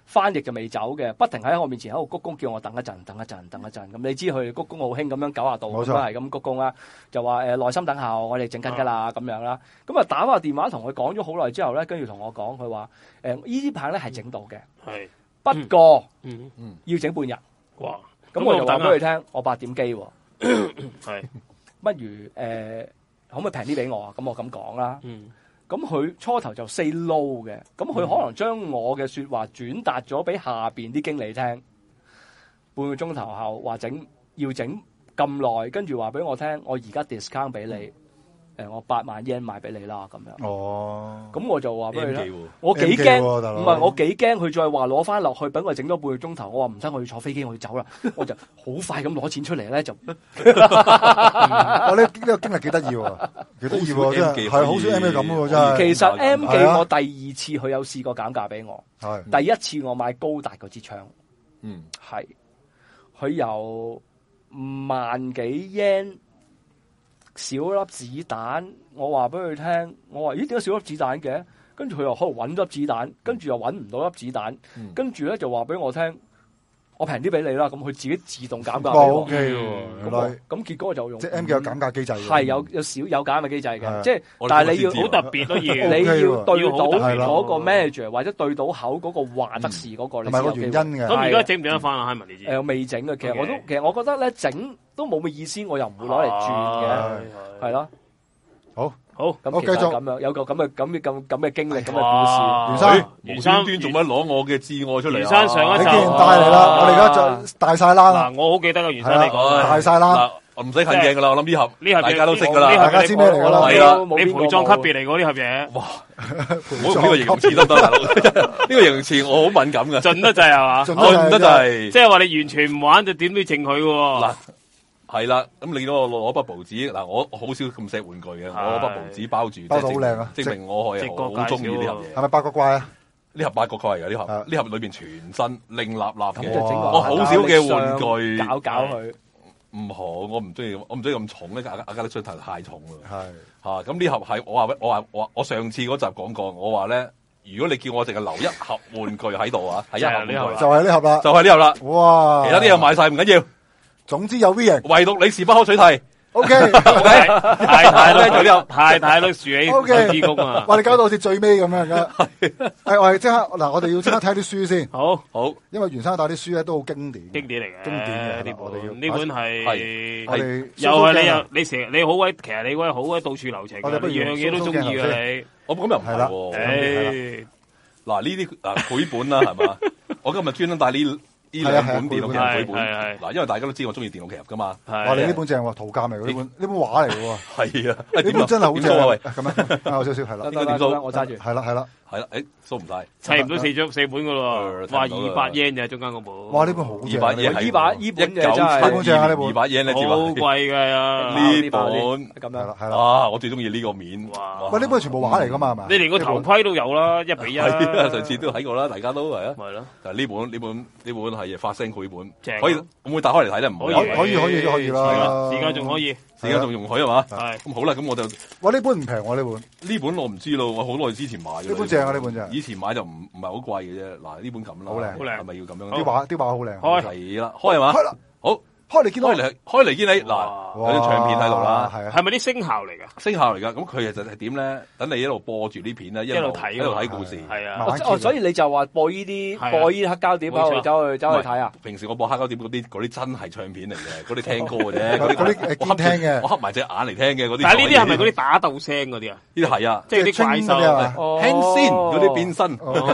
翻譯就未走嘅，不停喺我面前喺度鞠躬，叫我等一陣，等一陣，等一陣。咁你知佢鞠躬好興咁樣九十度咁樣係咁鞠躬啦，就話誒耐心等候，我哋整緊㗎啦咁樣啦。咁啊打翻個電話同佢講咗好耐之後咧，跟住同我講佢話誒呢啲棒咧係整到嘅， 係不過嗯嗯要整半日。 哇！ 咁我就話俾佢聽，我八點機喎， 係不如誒、呃、可唔可以平啲俾我啊？咁我咁講啦。 嗯。 咁佢初頭就 say no 嘅，咁佢可能將我嘅說話轉達咗俾下邊啲經理聽，半個鐘頭後話整要整咁耐，跟住話俾我聽，我而家 discount 俾你。誒，我八萬 yen 賣俾你啦，咁樣。哦，咁我就話俾佢聽，我幾驚，唔係我幾驚佢再話攞翻落去，等我整多半個鐘頭。我話唔得，我要坐飛機，我要走啦。我就好快咁攞錢出嚟咧，就我呢呢個經歷幾得意喎，幾得意喎，真係係好少 M 記咁喎，真係。 其實 M 記我第二次佢有試過減價俾我， 係第一次我買高達嗰支槍， 嗯， 係佢由萬幾 yen。少粒子彈，我話俾佢聽，我話咦點解少粒子彈嘅？跟住佢又喺度揾粒子彈，跟住又揾唔到粒子彈， 嗯、 跟住咧就話俾我聽，我平啲俾你啦。咁佢自己自動減價俾我。 O K 喎， 咁咁結果我就用即係 M 記有減價機制， 係有有少有減嘅機制嘅， 的即係但係你要好特別都要， 你要對到嗰個 manager 的或者對到口嗰個話得事嗰個， 同埋個原因嘅。 咁而家整唔整得翻啊？係咪你知？ 誒未整嘅，其實我都 Okay. 其實我覺得咧整都冇乜意思，我又唔會攞嚟轉嘅，係咯。 好， 好， 咁我繼續咁樣有個咁嘅咁嘅咁咁嘅經歷咁嘅故事。 袁生， 無端端做乜攞我嘅摯愛出嚟？ 袁生上一集你既然帶嚟啦，我哋而家就大晒冷啦。 嗱，我好記得個袁生你講， 大晒冷。 嗱，我唔使近鏡噶啦，我諗呢盒呢盒大家都識噶啦， 大家知咩嚟噶啦？ 係啦， 你陪葬級別嚟嗰呢盒嘢。 哇，唔好用呢個形容詞得唔得，大佬？呢個形容詞我好敏感噶， 盡得滯係嘛？ 盡得滯， 即係話你完全唔玩就點都剩佢喎。 嗱。係啦，咁你攞攞筆報紙嗱，我好少咁錫玩具嘅，我攞筆報紙包住， 包到好靚啊！ 證明我係好中意呢盒嘢。 係咪八角怪啊？ 呢盒八角怪嚟嘅呢盒，呢盒裏邊全新另立立嘅， 我我好少嘅玩具， 搞搞佢。 唔好，我唔中意，我唔中意咁重咧，阿阿家啲出頭太重啦。 係嚇，咁呢盒係我話我話我我上次嗰集講過，我話咧，如果你叫我淨係留一盒玩具喺度啊，係一盒玩具， 就係呢盒啦， 就係呢盒啦。 哇！ 其他啲嘢買晒唔緊要。 總之有 V 型， 唯獨你是不可取替。 O K， 太太都有啲太太都豎起支公啊！ 哇，你搞到好似最尾咁樣噶。係我哋即刻嗱，我哋要即刻睇啲書先。 好，好， 因為袁生帶啲書咧都好經典， 經典嚟嘅， 經典嘅呢我哋要本呢本係我哋又係你又你成日你好鬼，其實你嗰好鬼到處留情， 我哋不如樣嘢都中意嘅你。 我咁又唔係啦。誒，嗱呢啲嗱繪本啦係嘛？我今日專登帶呢。呢兩本電腦劇繪本，嗱，因為大家都知我中意電腦劇噶嘛。 哇，你呢本正喎，圖鑑嚟嘅呢本，呢本畫嚟嘅喎。 係啊， 呢本真係好正。 喂， 咁樣有少少係啦。 點數？我揸住。 係啦，係啦， 係啦。誒，數唔晒， 砌唔到四張四本噶咯。話二百 yen 咋，中間嗰本。 哇，呢本好正。 二百 yen 係。呢把呢本嘅真係。 呢本正啊，呢本。 二百 yen 咧， 好貴㗎啊！ 呢本咁樣。 係啦。 啊，我最中意呢個面。 哇！ 喂，呢本全部畫嚟㗎嘛，係嘛？ 你連個頭盔都有啦，一比一。 上次都睇過啦，大家都係啊。 係咯。 但係呢本呢本呢本係發聲繪本。 正可以，會唔會打開嚟睇咧？唔可以， 可以，可以都可以啦。 時間仲可以， 時間仲容許係嘛？ 係咁好啦，咁我就哇呢本唔平喎，呢本呢本我唔知咯，我好耐之前買嘅。 呢本正啊，呢本正。 以前買就唔唔係好貴嘅啫。嗱呢本咁啦， 好靚， 好靚， 係咪要咁樣？ 啲畫啲畫好靚。 開係啦，開係嘛？ 開啦， 好。 開嚟見到， 開嚟開嚟見你嗱，有啲唱片喺度啦， 係啊， 係咪啲聲效嚟噶？ 聲效嚟噶，咁佢其實係點咧？等你一路播住啲片咧，一路睇，一路睇故事， 係啊。 哦，所以你就話播呢啲播呢啲黑膠碟喺度走去走去睇啊？ 平時我播黑膠碟嗰啲嗰啲真係唱片嚟嘅，嗰啲聽歌嘅啫，嗰啲嗰啲誒聽嘅， 我黑埋隻眼嚟聽嘅嗰啲。 但係呢啲係咪嗰啲打鬥聲嗰啲啊？ 呢啲係啊， 即係啲怪獸輕先嗰啲變身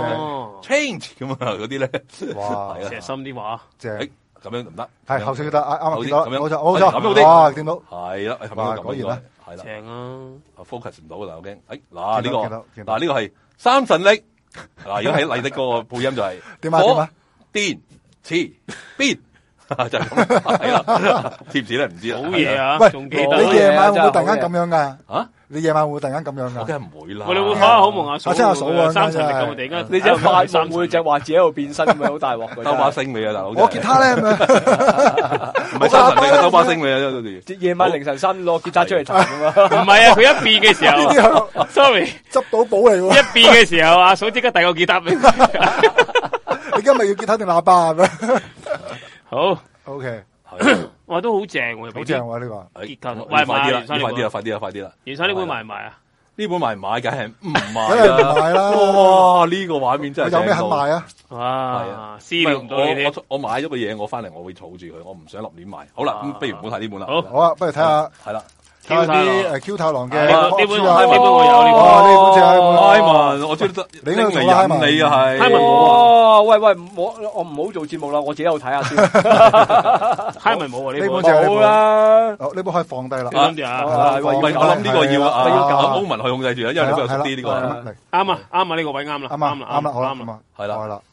，change 咁啊嗰啲咧， 哇， 石心啲話正。 咁樣唔得， 係後先得，啱啱見到， 咁樣冇錯冇錯， 咁好啲， 哇，見到， 係啦， 哇，果然啦， 係啦， 正啊 ，focus 唔到啊，我驚，誒，嗱呢個，嗱呢個係三神力，嗱如果喺麗的嗰個配音就係點啊點啊， 電磁變，就係咁，係啦，似唔似咧？唔知啊， 好嘢啊， 喂， 仲記得， 你夜晚會唔會突然間咁樣噶？ 啊？ 你夜晚會突然間咁樣噶？ 我梗係唔會啦。 我哋會睇下好夢阿嫂， 阿真阿嫂啊， 三神力咁，突然間你一發夢會就話自己喺度變身，咪好大鑊嘅。 兜把聲尾啊，大佬！ 我吉他咧咁樣， 唔係三神力，兜把聲尾啊，到時。 夜晚凌晨三攞吉他出嚟彈㗎嘛。 唔係啊，佢一變嘅時候，sorry， 執到寶嚟喎。 一變嘅時候，阿嫂即刻遞個吉他俾佢。 你今日要吉他定喇叭係咪？ 好 OK， 哇，都好正喎， 好正喎呢個。 結構快啲啦， 快快啲啦，快啲啦，快啲啦！ 袁生呢本賣唔賣啊？ 呢本賣唔賣？梗係唔梗賣係唔賣啦！ 哇！呢個畫面真係有咩肯賣啊？ 哇！私唔係聊唔到你添我我我買咗個嘢，我翻嚟我會儲住佢，我唔想立亂賣。好啦，咁不如唔好睇呢本啦。 好好啊，不如睇下係啦。 睇下啲誒 Q 太郎嘅呢本呢本書啊呢本我有呢本。 哇！呢本正啊！ 埃文，我知得你應該做拎啦嚟引你啊，係。 埃文冇哦，喂喂，我我唔好做節目啦，我自己有睇下先。 閪文冇啊呢本呢本就係呢好本。 啦， 哦，呢本可以放低啦。 你諗住啊？ 係啦喂喂，我諗呢個要啊， 要阿歐文去控制住啊，因為你比較熟啲呢個。 嚟啱啊啱啊呢個位啱啦， 啱啊啱啦，好啦啱啦。 咁啊， 係啦係啦。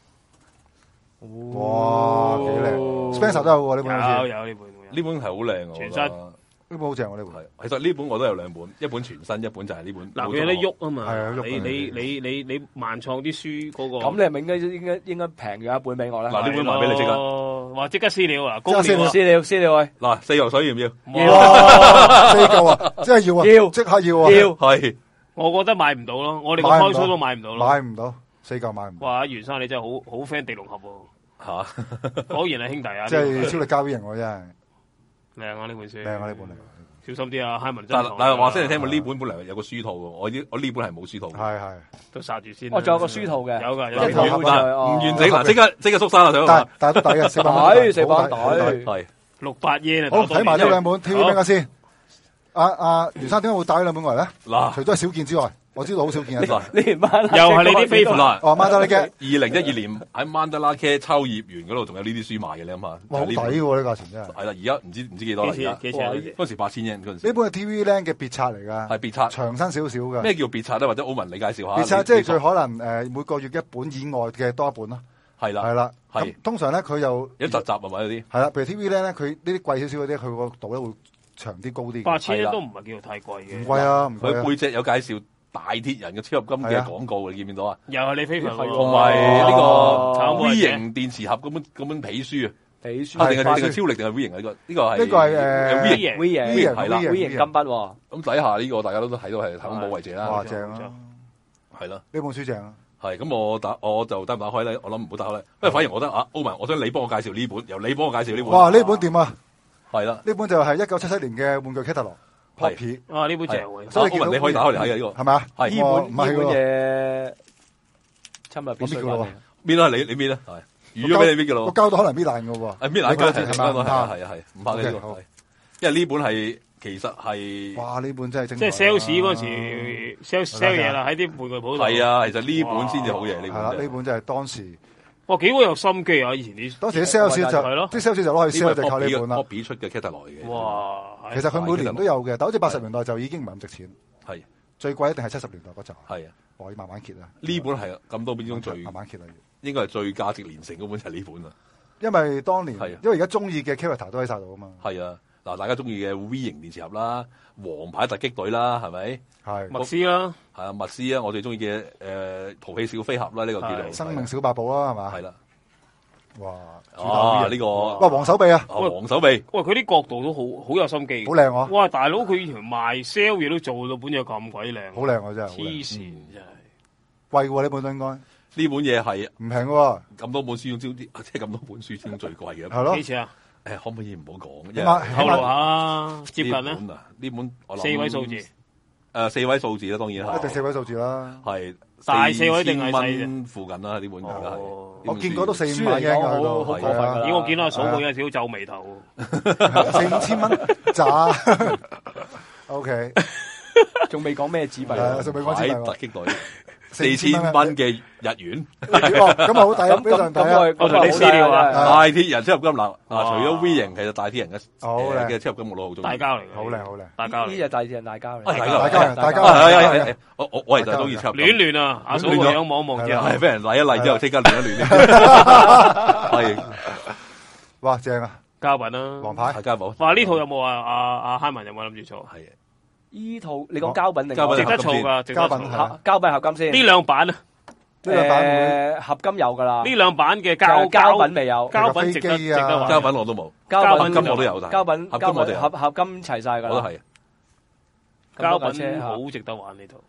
哇，幾靚！Spencer 都有喎呢本好似。 有有呢本呢本係好靚啊， 全我覺得身呢本好正喎呢本。 係，其實呢本我都有兩本，一本全新，一本就係呢本。 嗱，佢有得喐啊係啊嘛， 喐你你你你你萬創啲書嗰個， 咁你係咪應該應該應該平咗一本俾我咧？ 嗱呢本賣俾你即刻。 刻，哇！即刻私了啊， 即刻私了公料啊， 私料私料喂， 嗱，四游水要唔要？ 哇！四嚿啊，真係要啊， 要即刻要啊， 要係。 我覺得買唔到咯，我哋個買唔到開 show 都買唔到咯。 買唔到，四嚿買唔到， 哇！袁生你真係好好 friend 地龍俠喎， 吓， 果然係兄弟啊！ 即係超力交 V 型喎，真係靚啊呢本書， 靚啊呢本嚟。 小心啲啊！閪文真但係但係話聲你聽，我呢本本嚟有個書套嘅，我呢我呢本係冇書套嘅。 係係， 都殺住先啦。 我仲有個書套嘅， 有㗎有一套㗎好似係唔完整嗱，即刻即刻縮山啦，想但話但係都抵嘅，四百蚊抵四百蚊抵好抵係六百 yen 啊！ 好睇埋呢兩本 T V 好邊個先？阿阿袁生點解會帶呢兩本過嚟咧？ 嗱除咗係少見之外，我知道好少見嘅。 嗱呢連班又係你啲飛盤嗱， 哦，孖得你嘅， 二零一二年喺曼德拉茄秋葉原嗰度仲有呢啲書賣嘅，你諗下， 哇，好抵就呢本喎！呢價錢真係。 係啦，而家唔知唔知幾多啦，而家幾錢幾錢啊？ 嗰時八千yen嗰陣呢時本係 T V Land 嘅別冊嚟㗎， 係別冊。 長身少少嘅。 咩叫別冊咧？或者歐文你介紹下。 別冊即係佢佢可能誒每個月一本以外嘅多一本咯。 係啦， 係啦， 係咁通常咧佢又有集集係咪有啲？ 係啦，譬如 T V Land 咧，佢呢啲貴少少嗰啲，佢個度咧會長啲高啲嘅。 八千係啦都唔係叫做太貴嘅。 唔貴啊，唔貴啊。 佢背脊有介紹大鐵人嘅超合金嘅廣告，你見唔見到啊？ 又係你飛盤喎， 同埋呢哦個 V 型電池盒嗰本嗰本皮書啊， 俾書啊定係係定係超力定係 V 型啊？呢個呢個係呢個係誒 V 型。 型 V 型 V 型係啦 V 型金筆喎， 咁底下呢個大家都都睇到係太空保衛者啦， 哇正啊！ 係啦， 呢本書正啊！ 係咁我打我就打唔打開咧？我諗唔好打開咧，因為反而我覺得啊，歐文，我想你幫我介紹呢本，由你幫我介紹呢本。 哇！呢本掂啊！ 係啦， 呢本就係一九七七年嘅玩具 catalog Poppy， 啊呢本正喎， 所以見到歐文你可以打開嚟睇嘅呢個。 係咪啊？ 係呢本呢本哇唔係喎嘢侵入必須我搣佢喎嘅。 邊啊？你你邊啊？係預咗俾你邊嘅個咯。 膠袋可能搣爛嘅喎。 誒邊嗱你膠紙係咪係啊係啊係啊係，唔怕嘅呢 OK，好個係，因為呢本係其實係哇！呢本真係精即係彩啊 sales 嗰陣時 sell sell 嘢啦，喺啲玩具鋪度。 係啊，其實呢本先至好嘢呢係啦， 本真係。 呢本真係當時哇幾好有心機啊！以前啲當時啲 sales 就係咯啲 sales 就攞去呢 sell 個就靠呢係本啦。 Poppy 出嘅 catalog 嚟嘅。 哇， 其實佢每年都有嘅，但好似八十年代就已經唔係咁值錢， 係最貴一定係七十年代嗰集。 係啊， 我要慢慢揭啊！ 呢本係咁多本中最慢慢揭啊！ 應該係最價值連城嗰本就係呢本啦。 因為當年係啊， 因為而家中意嘅 character 都喺晒度啊嘛。 係啊，嗱，大家中意嘅 V 型電池盒啦，王牌突擊隊啦，係咪？ 係麥斯啦， 係啊，麥斯啊，我最中意嘅誒淘氣小飛俠啦，呢個叫做係生命小百寶啦，係嘛？ 係啦。 哇！ 啊，呢個哇黃手臂啊， 啊黃手臂喂佢啲角度都好好有心機， 好靚喎， 哇大佬佢以前賣 sell 嘢都做到本嘢咁鬼靚， 好靚喎真係好黐靚， 線真係。 貴喎呢本都應該呢本嘢係唔平喎， 咁多本書中，即係咁多本書中最貴嘅。 係咯幾，錢啊？ 誒，可唔可以唔好講？因起為碼起碼透露下，接近咧呢本啊，呢本我諗四位數字， 誒四位數字啦，當然係一定四位數字啦。 係大四位定係細啫四千蚊附近啦？呢本而家係哦我見過都四五萬書嚟講好英㗎都， 好係啊過分㗎啦咦，我見到阿嫂佢有少少皺眉頭， 四五千蚊渣。O K， 仲未講咩紙幣係啊仲未講紙幣喎喺突擊隊四千蚊嘅日元， 哦咁啊好抵啊， 咁非常抵啊！ 咁我我同你私聊啊大鐵人超合金嗱啊！ 哇除咗 V 型，其實大鐵人嘅好靚誒嘅超合金我都好中意。 大交嚟嘅， 好靚好靚， 大交嚟， 呢隻大隻大交嚟， 啊大大家人大家啊係人係係係我我我係就係中意超合金。 亂亂啊！阿嫂個樣望一望之後， 係俾人嚟一嚟之後，即刻亂一亂。係哇正啊， 交品啦， 黃牌大家冇。 哇！呢套有冇啊？阿阿哈文有冇諗住做？ 係呢套你講膠品定膠品值得儲㗎，值得膠品儲。 合膠品合金先？ 呢兩版啊， 呢兩版會誒合金有㗎啦， 呢兩版嘅膠膠品未有， 膠品值得飛機啊值得玩。 膠品我都冇， 膠品合金我都有，但係膠品合金我哋有膠品合合金齊晒㗎啦， 我都係。 膠咁多架車品好值得玩呢套。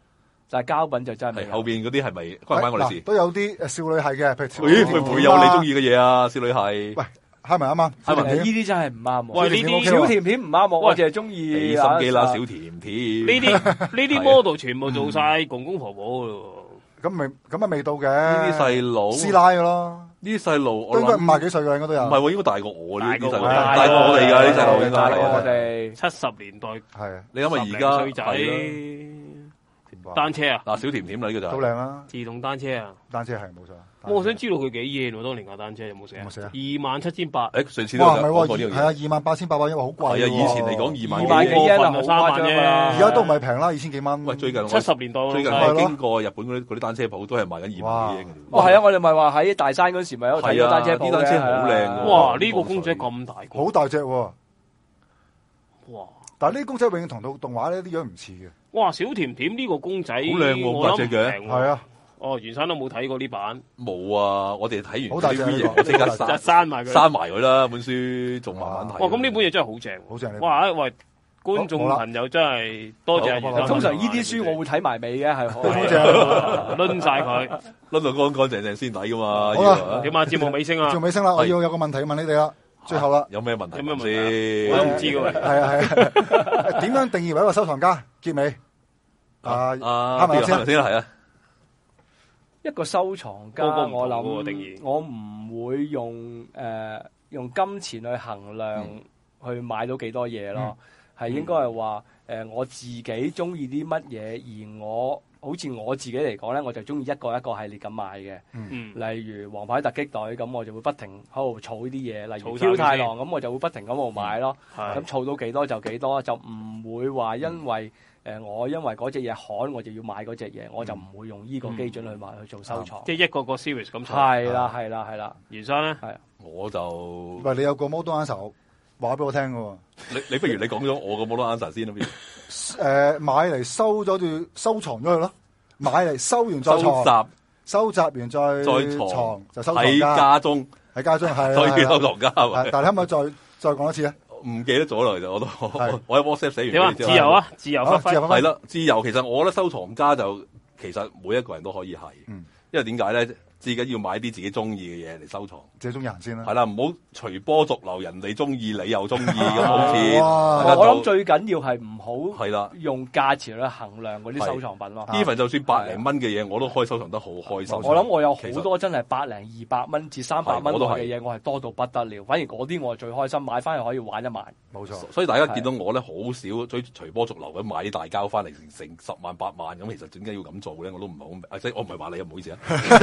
但係膠品就真係未有。 係後邊嗰啲係咪關唔關我哋事？ 都有啲誒少女係嘅，譬如咦，會唔會有你中意嘅嘢啊？少女係。 喂，係咪啱啱？ 係咪呢啲真係唔啱我。 喂，呢啲小甜甜唔啱我， 喂我淨係中意俾心機啦，小甜甜。 呢啲呢啲 model 全部做晒公公婆婆咯。 咁未咁啊未到嘅。 呢啲細佬師奶嘅咯。 呢啲細路都應該五廿幾歲嘅，應該都有。 唔係喎，應該大過我呢啲細路， 大過大過我哋㗎，呢啲細路應該大過我係。 哋七十年代係啊， 你諗下而十零家歲仔係單車啊， 嗱，小甜甜啦，呢個就都靚啦， 自動單車啊。 單車係冇錯。 我想知道佢幾 yen 喎，當年架單車有冇寫啊？ 有冇寫啊二萬七千八。 誒上次都哇， 有唔係講過呢樣嘢。 喎，係啊，二萬八千八百，因為好貴喎。 係啊，以前嚟講二萬二萬幾幾。 yen 啊， 過分啊好三萬啫誇張㗎啦而家都唔係平啦，二千幾蚊。 喂，最近我七十年代最近係我經過日本嗰啲嗰啲單車鋪都係賣緊二萬幾英嘅。 哦，係啊，我哋咪話喺大山嗰時咪有睇到單車鋪嘅係啊啲單車好靚係啊㗎哇！呢個公仔咁大個， 好大隻喎， 哇！ 但係呢啲公仔永遠同到動畫呢啲樣唔似嘅。 哇！小甜甜呢個公仔好靚喎我諗大隻嘅唔平喎係啊， 哦，袁生都冇睇過呢版， 冇啊！我哋睇完好大隻 T V 呢個我即刻就刪刪埋佢。 刪埋佢啦，本書仲慢慢睇。 哇！咁呢本嘢真係好正， 好正呢本哇！喂，觀眾好啦朋友真係多謝袁生。 通常呢啲書我會睇埋尾嘅，係好好正啊攆晒佢。 攆到乾乾淨淨先抵噶嘛。 好啦呢個點啊？節目尾聲啊！ 最尾聲啦，我係要有個問題要問你哋啦，最後啦， 有咩問題？ 有咩問題題我都唔知嘅喎。 係啊係啊，點樣定義為一個收藏家？結尾啊， 啊， 係咪先係咪先啦？係啊， 一個收藏家， 個個唔同我嗰個定義諗我唔會用誒、呃、用金錢去衡量去買到幾多嘢咯，係、應該係話誒我自己中意啲乜嘢，而我好似我自己嚟講咧，我就中意一個一個系列咁買嘅。 嗯， 例如王牌突擊隊咁，我就會不停喺度儲啲嘢，例如儲晒佢飄太郎咁，我就會不停咁喺度買咯。 係咁儲到幾多就幾多，就唔會話因為誒、呃我因為嗰隻嘢罕，我就要買嗰隻嘢，我就唔會用呢個基準去買去做收藏。 即係一個個 series 咁做。 係啦，係啦，係啦。 袁生咧， 我就唔係你有個 model answer 話俾我聽嘅喎。 你你不如你講咗我個 model answer 先啦，不如誒買嚟收咗就收藏咗佢咯，買嚟收完再收藏， 集收集完再再藏藏就收藏喺家家中， 喺家中係啦所以係啦收藏家係咪係但係你可唔可以再再講一次咧？ 唔記得咗啦，其實我都係我喺 WhatsApp 寫完點啊？ 俾你知自由啊，自由發揮。 好自由發揮係啦，自由其實我覺得收藏家就其實每一個人都可以係， 嗯因為點解咧？自己要買啲自己中意嘅嘢嚟收藏， 自己中意行先啦。 係啦，唔好隨波逐流，人哋中意你又中意咁，好似哇大家就我諗最緊要係唔好係啦。 用價錢去衡量嗰啲收藏品咯。 even 就算百零蚊嘅嘢，我都可以收藏得好開心。 我諗我有好其實多真係百零二百蚊至三百蚊係我都係嘅嘢，我係多到不得了。反而嗰啲我係最開心，買翻去可以玩一晚。 冇錯， 所以大家見到我咧，好少追隨波逐流咁買啲大膠翻嚟成成十萬八萬咁，其實點解要咁做咧？我都唔係好明。啊即係我唔係話你啊，唔好意思啊。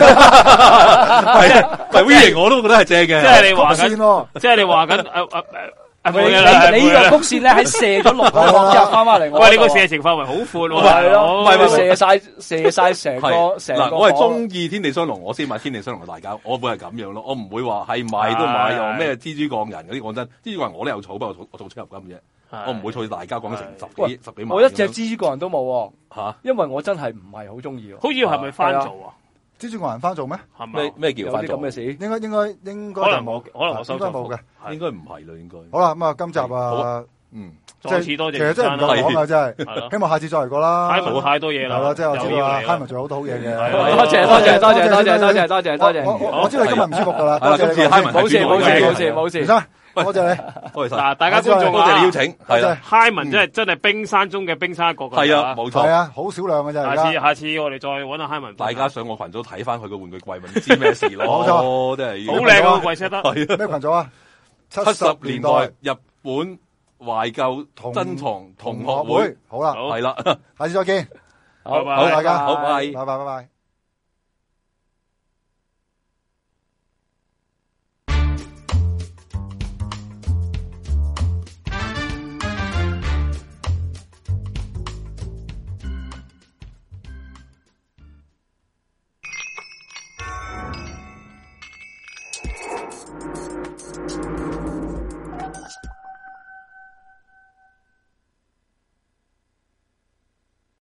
係係 V 型我都覺得係正嘅。 即係你話緊， 先咯， 即係你話緊誒誒誒誒你冇嘢啦你你呢個曲線咧喺射咗六個角之後翻翻嚟，我喂，你個嗰度射程範圍好闊喎。 係咯， 唔係唔係射晒射晒成個係嗱， 成個。 我係中意天地雙龍，我先買天地雙龍嘅大膠，我會係咁樣咯。我唔會話係買都買， 係又咩蜘蛛鋼人嗰啲。講真，蜘蛛鋼人我都有儲，不過我儲我儲出入金啫。我唔會儲大膠講成十喂幾十幾萬。 我一隻蜘蛛個人都冇喎， 嚇因為我真係唔係好中意喎。 好似係咪翻做啊？ 蜘蛛人翻做咩？ 係咪咩？咩叫有翻做啲咁嘅事？ 應該應該應該可能就冇， 我可能我收藏應該冇嘅。 係應該唔係啦，應該。 好啦，咁啊，今集好啊啊，嗯， 再次多謝其實真係唔夠袁生啦講啊，真係。 係咯希望下次再嚟過啦。 嗨文太多嘢啦， 係啦，即係我知道啊， 又要嚟啦嗨文仲有好多好嘢嘅。 係多謝多謝多謝多謝多謝多謝多謝。 我我我知道你今日唔舒服噶啦， 係啦多謝你今次嗨文冇事冇事冇事冇事。 袁生，多謝你。 多謝晒， 嗱，大家觀眾多謝你邀請，係啦， 嗨文真係真係冰山中嘅冰山一角㗎。 係啊，冇錯。 係啊，好少量嘅啫，而下次家。 下次我哋再揾下嗨文， 大家上我群組睇翻佢個玩具櫃，咪知咩事咯。 冇錯真係好靚啊個櫃 set 得。 係啊。 咩群組啊？七七十十年代年代日本懷舊同珍藏同學學會， 會，好啦， 好係啦， 下次再見， 拜拜好大家好，拜。 拜拜拜拜。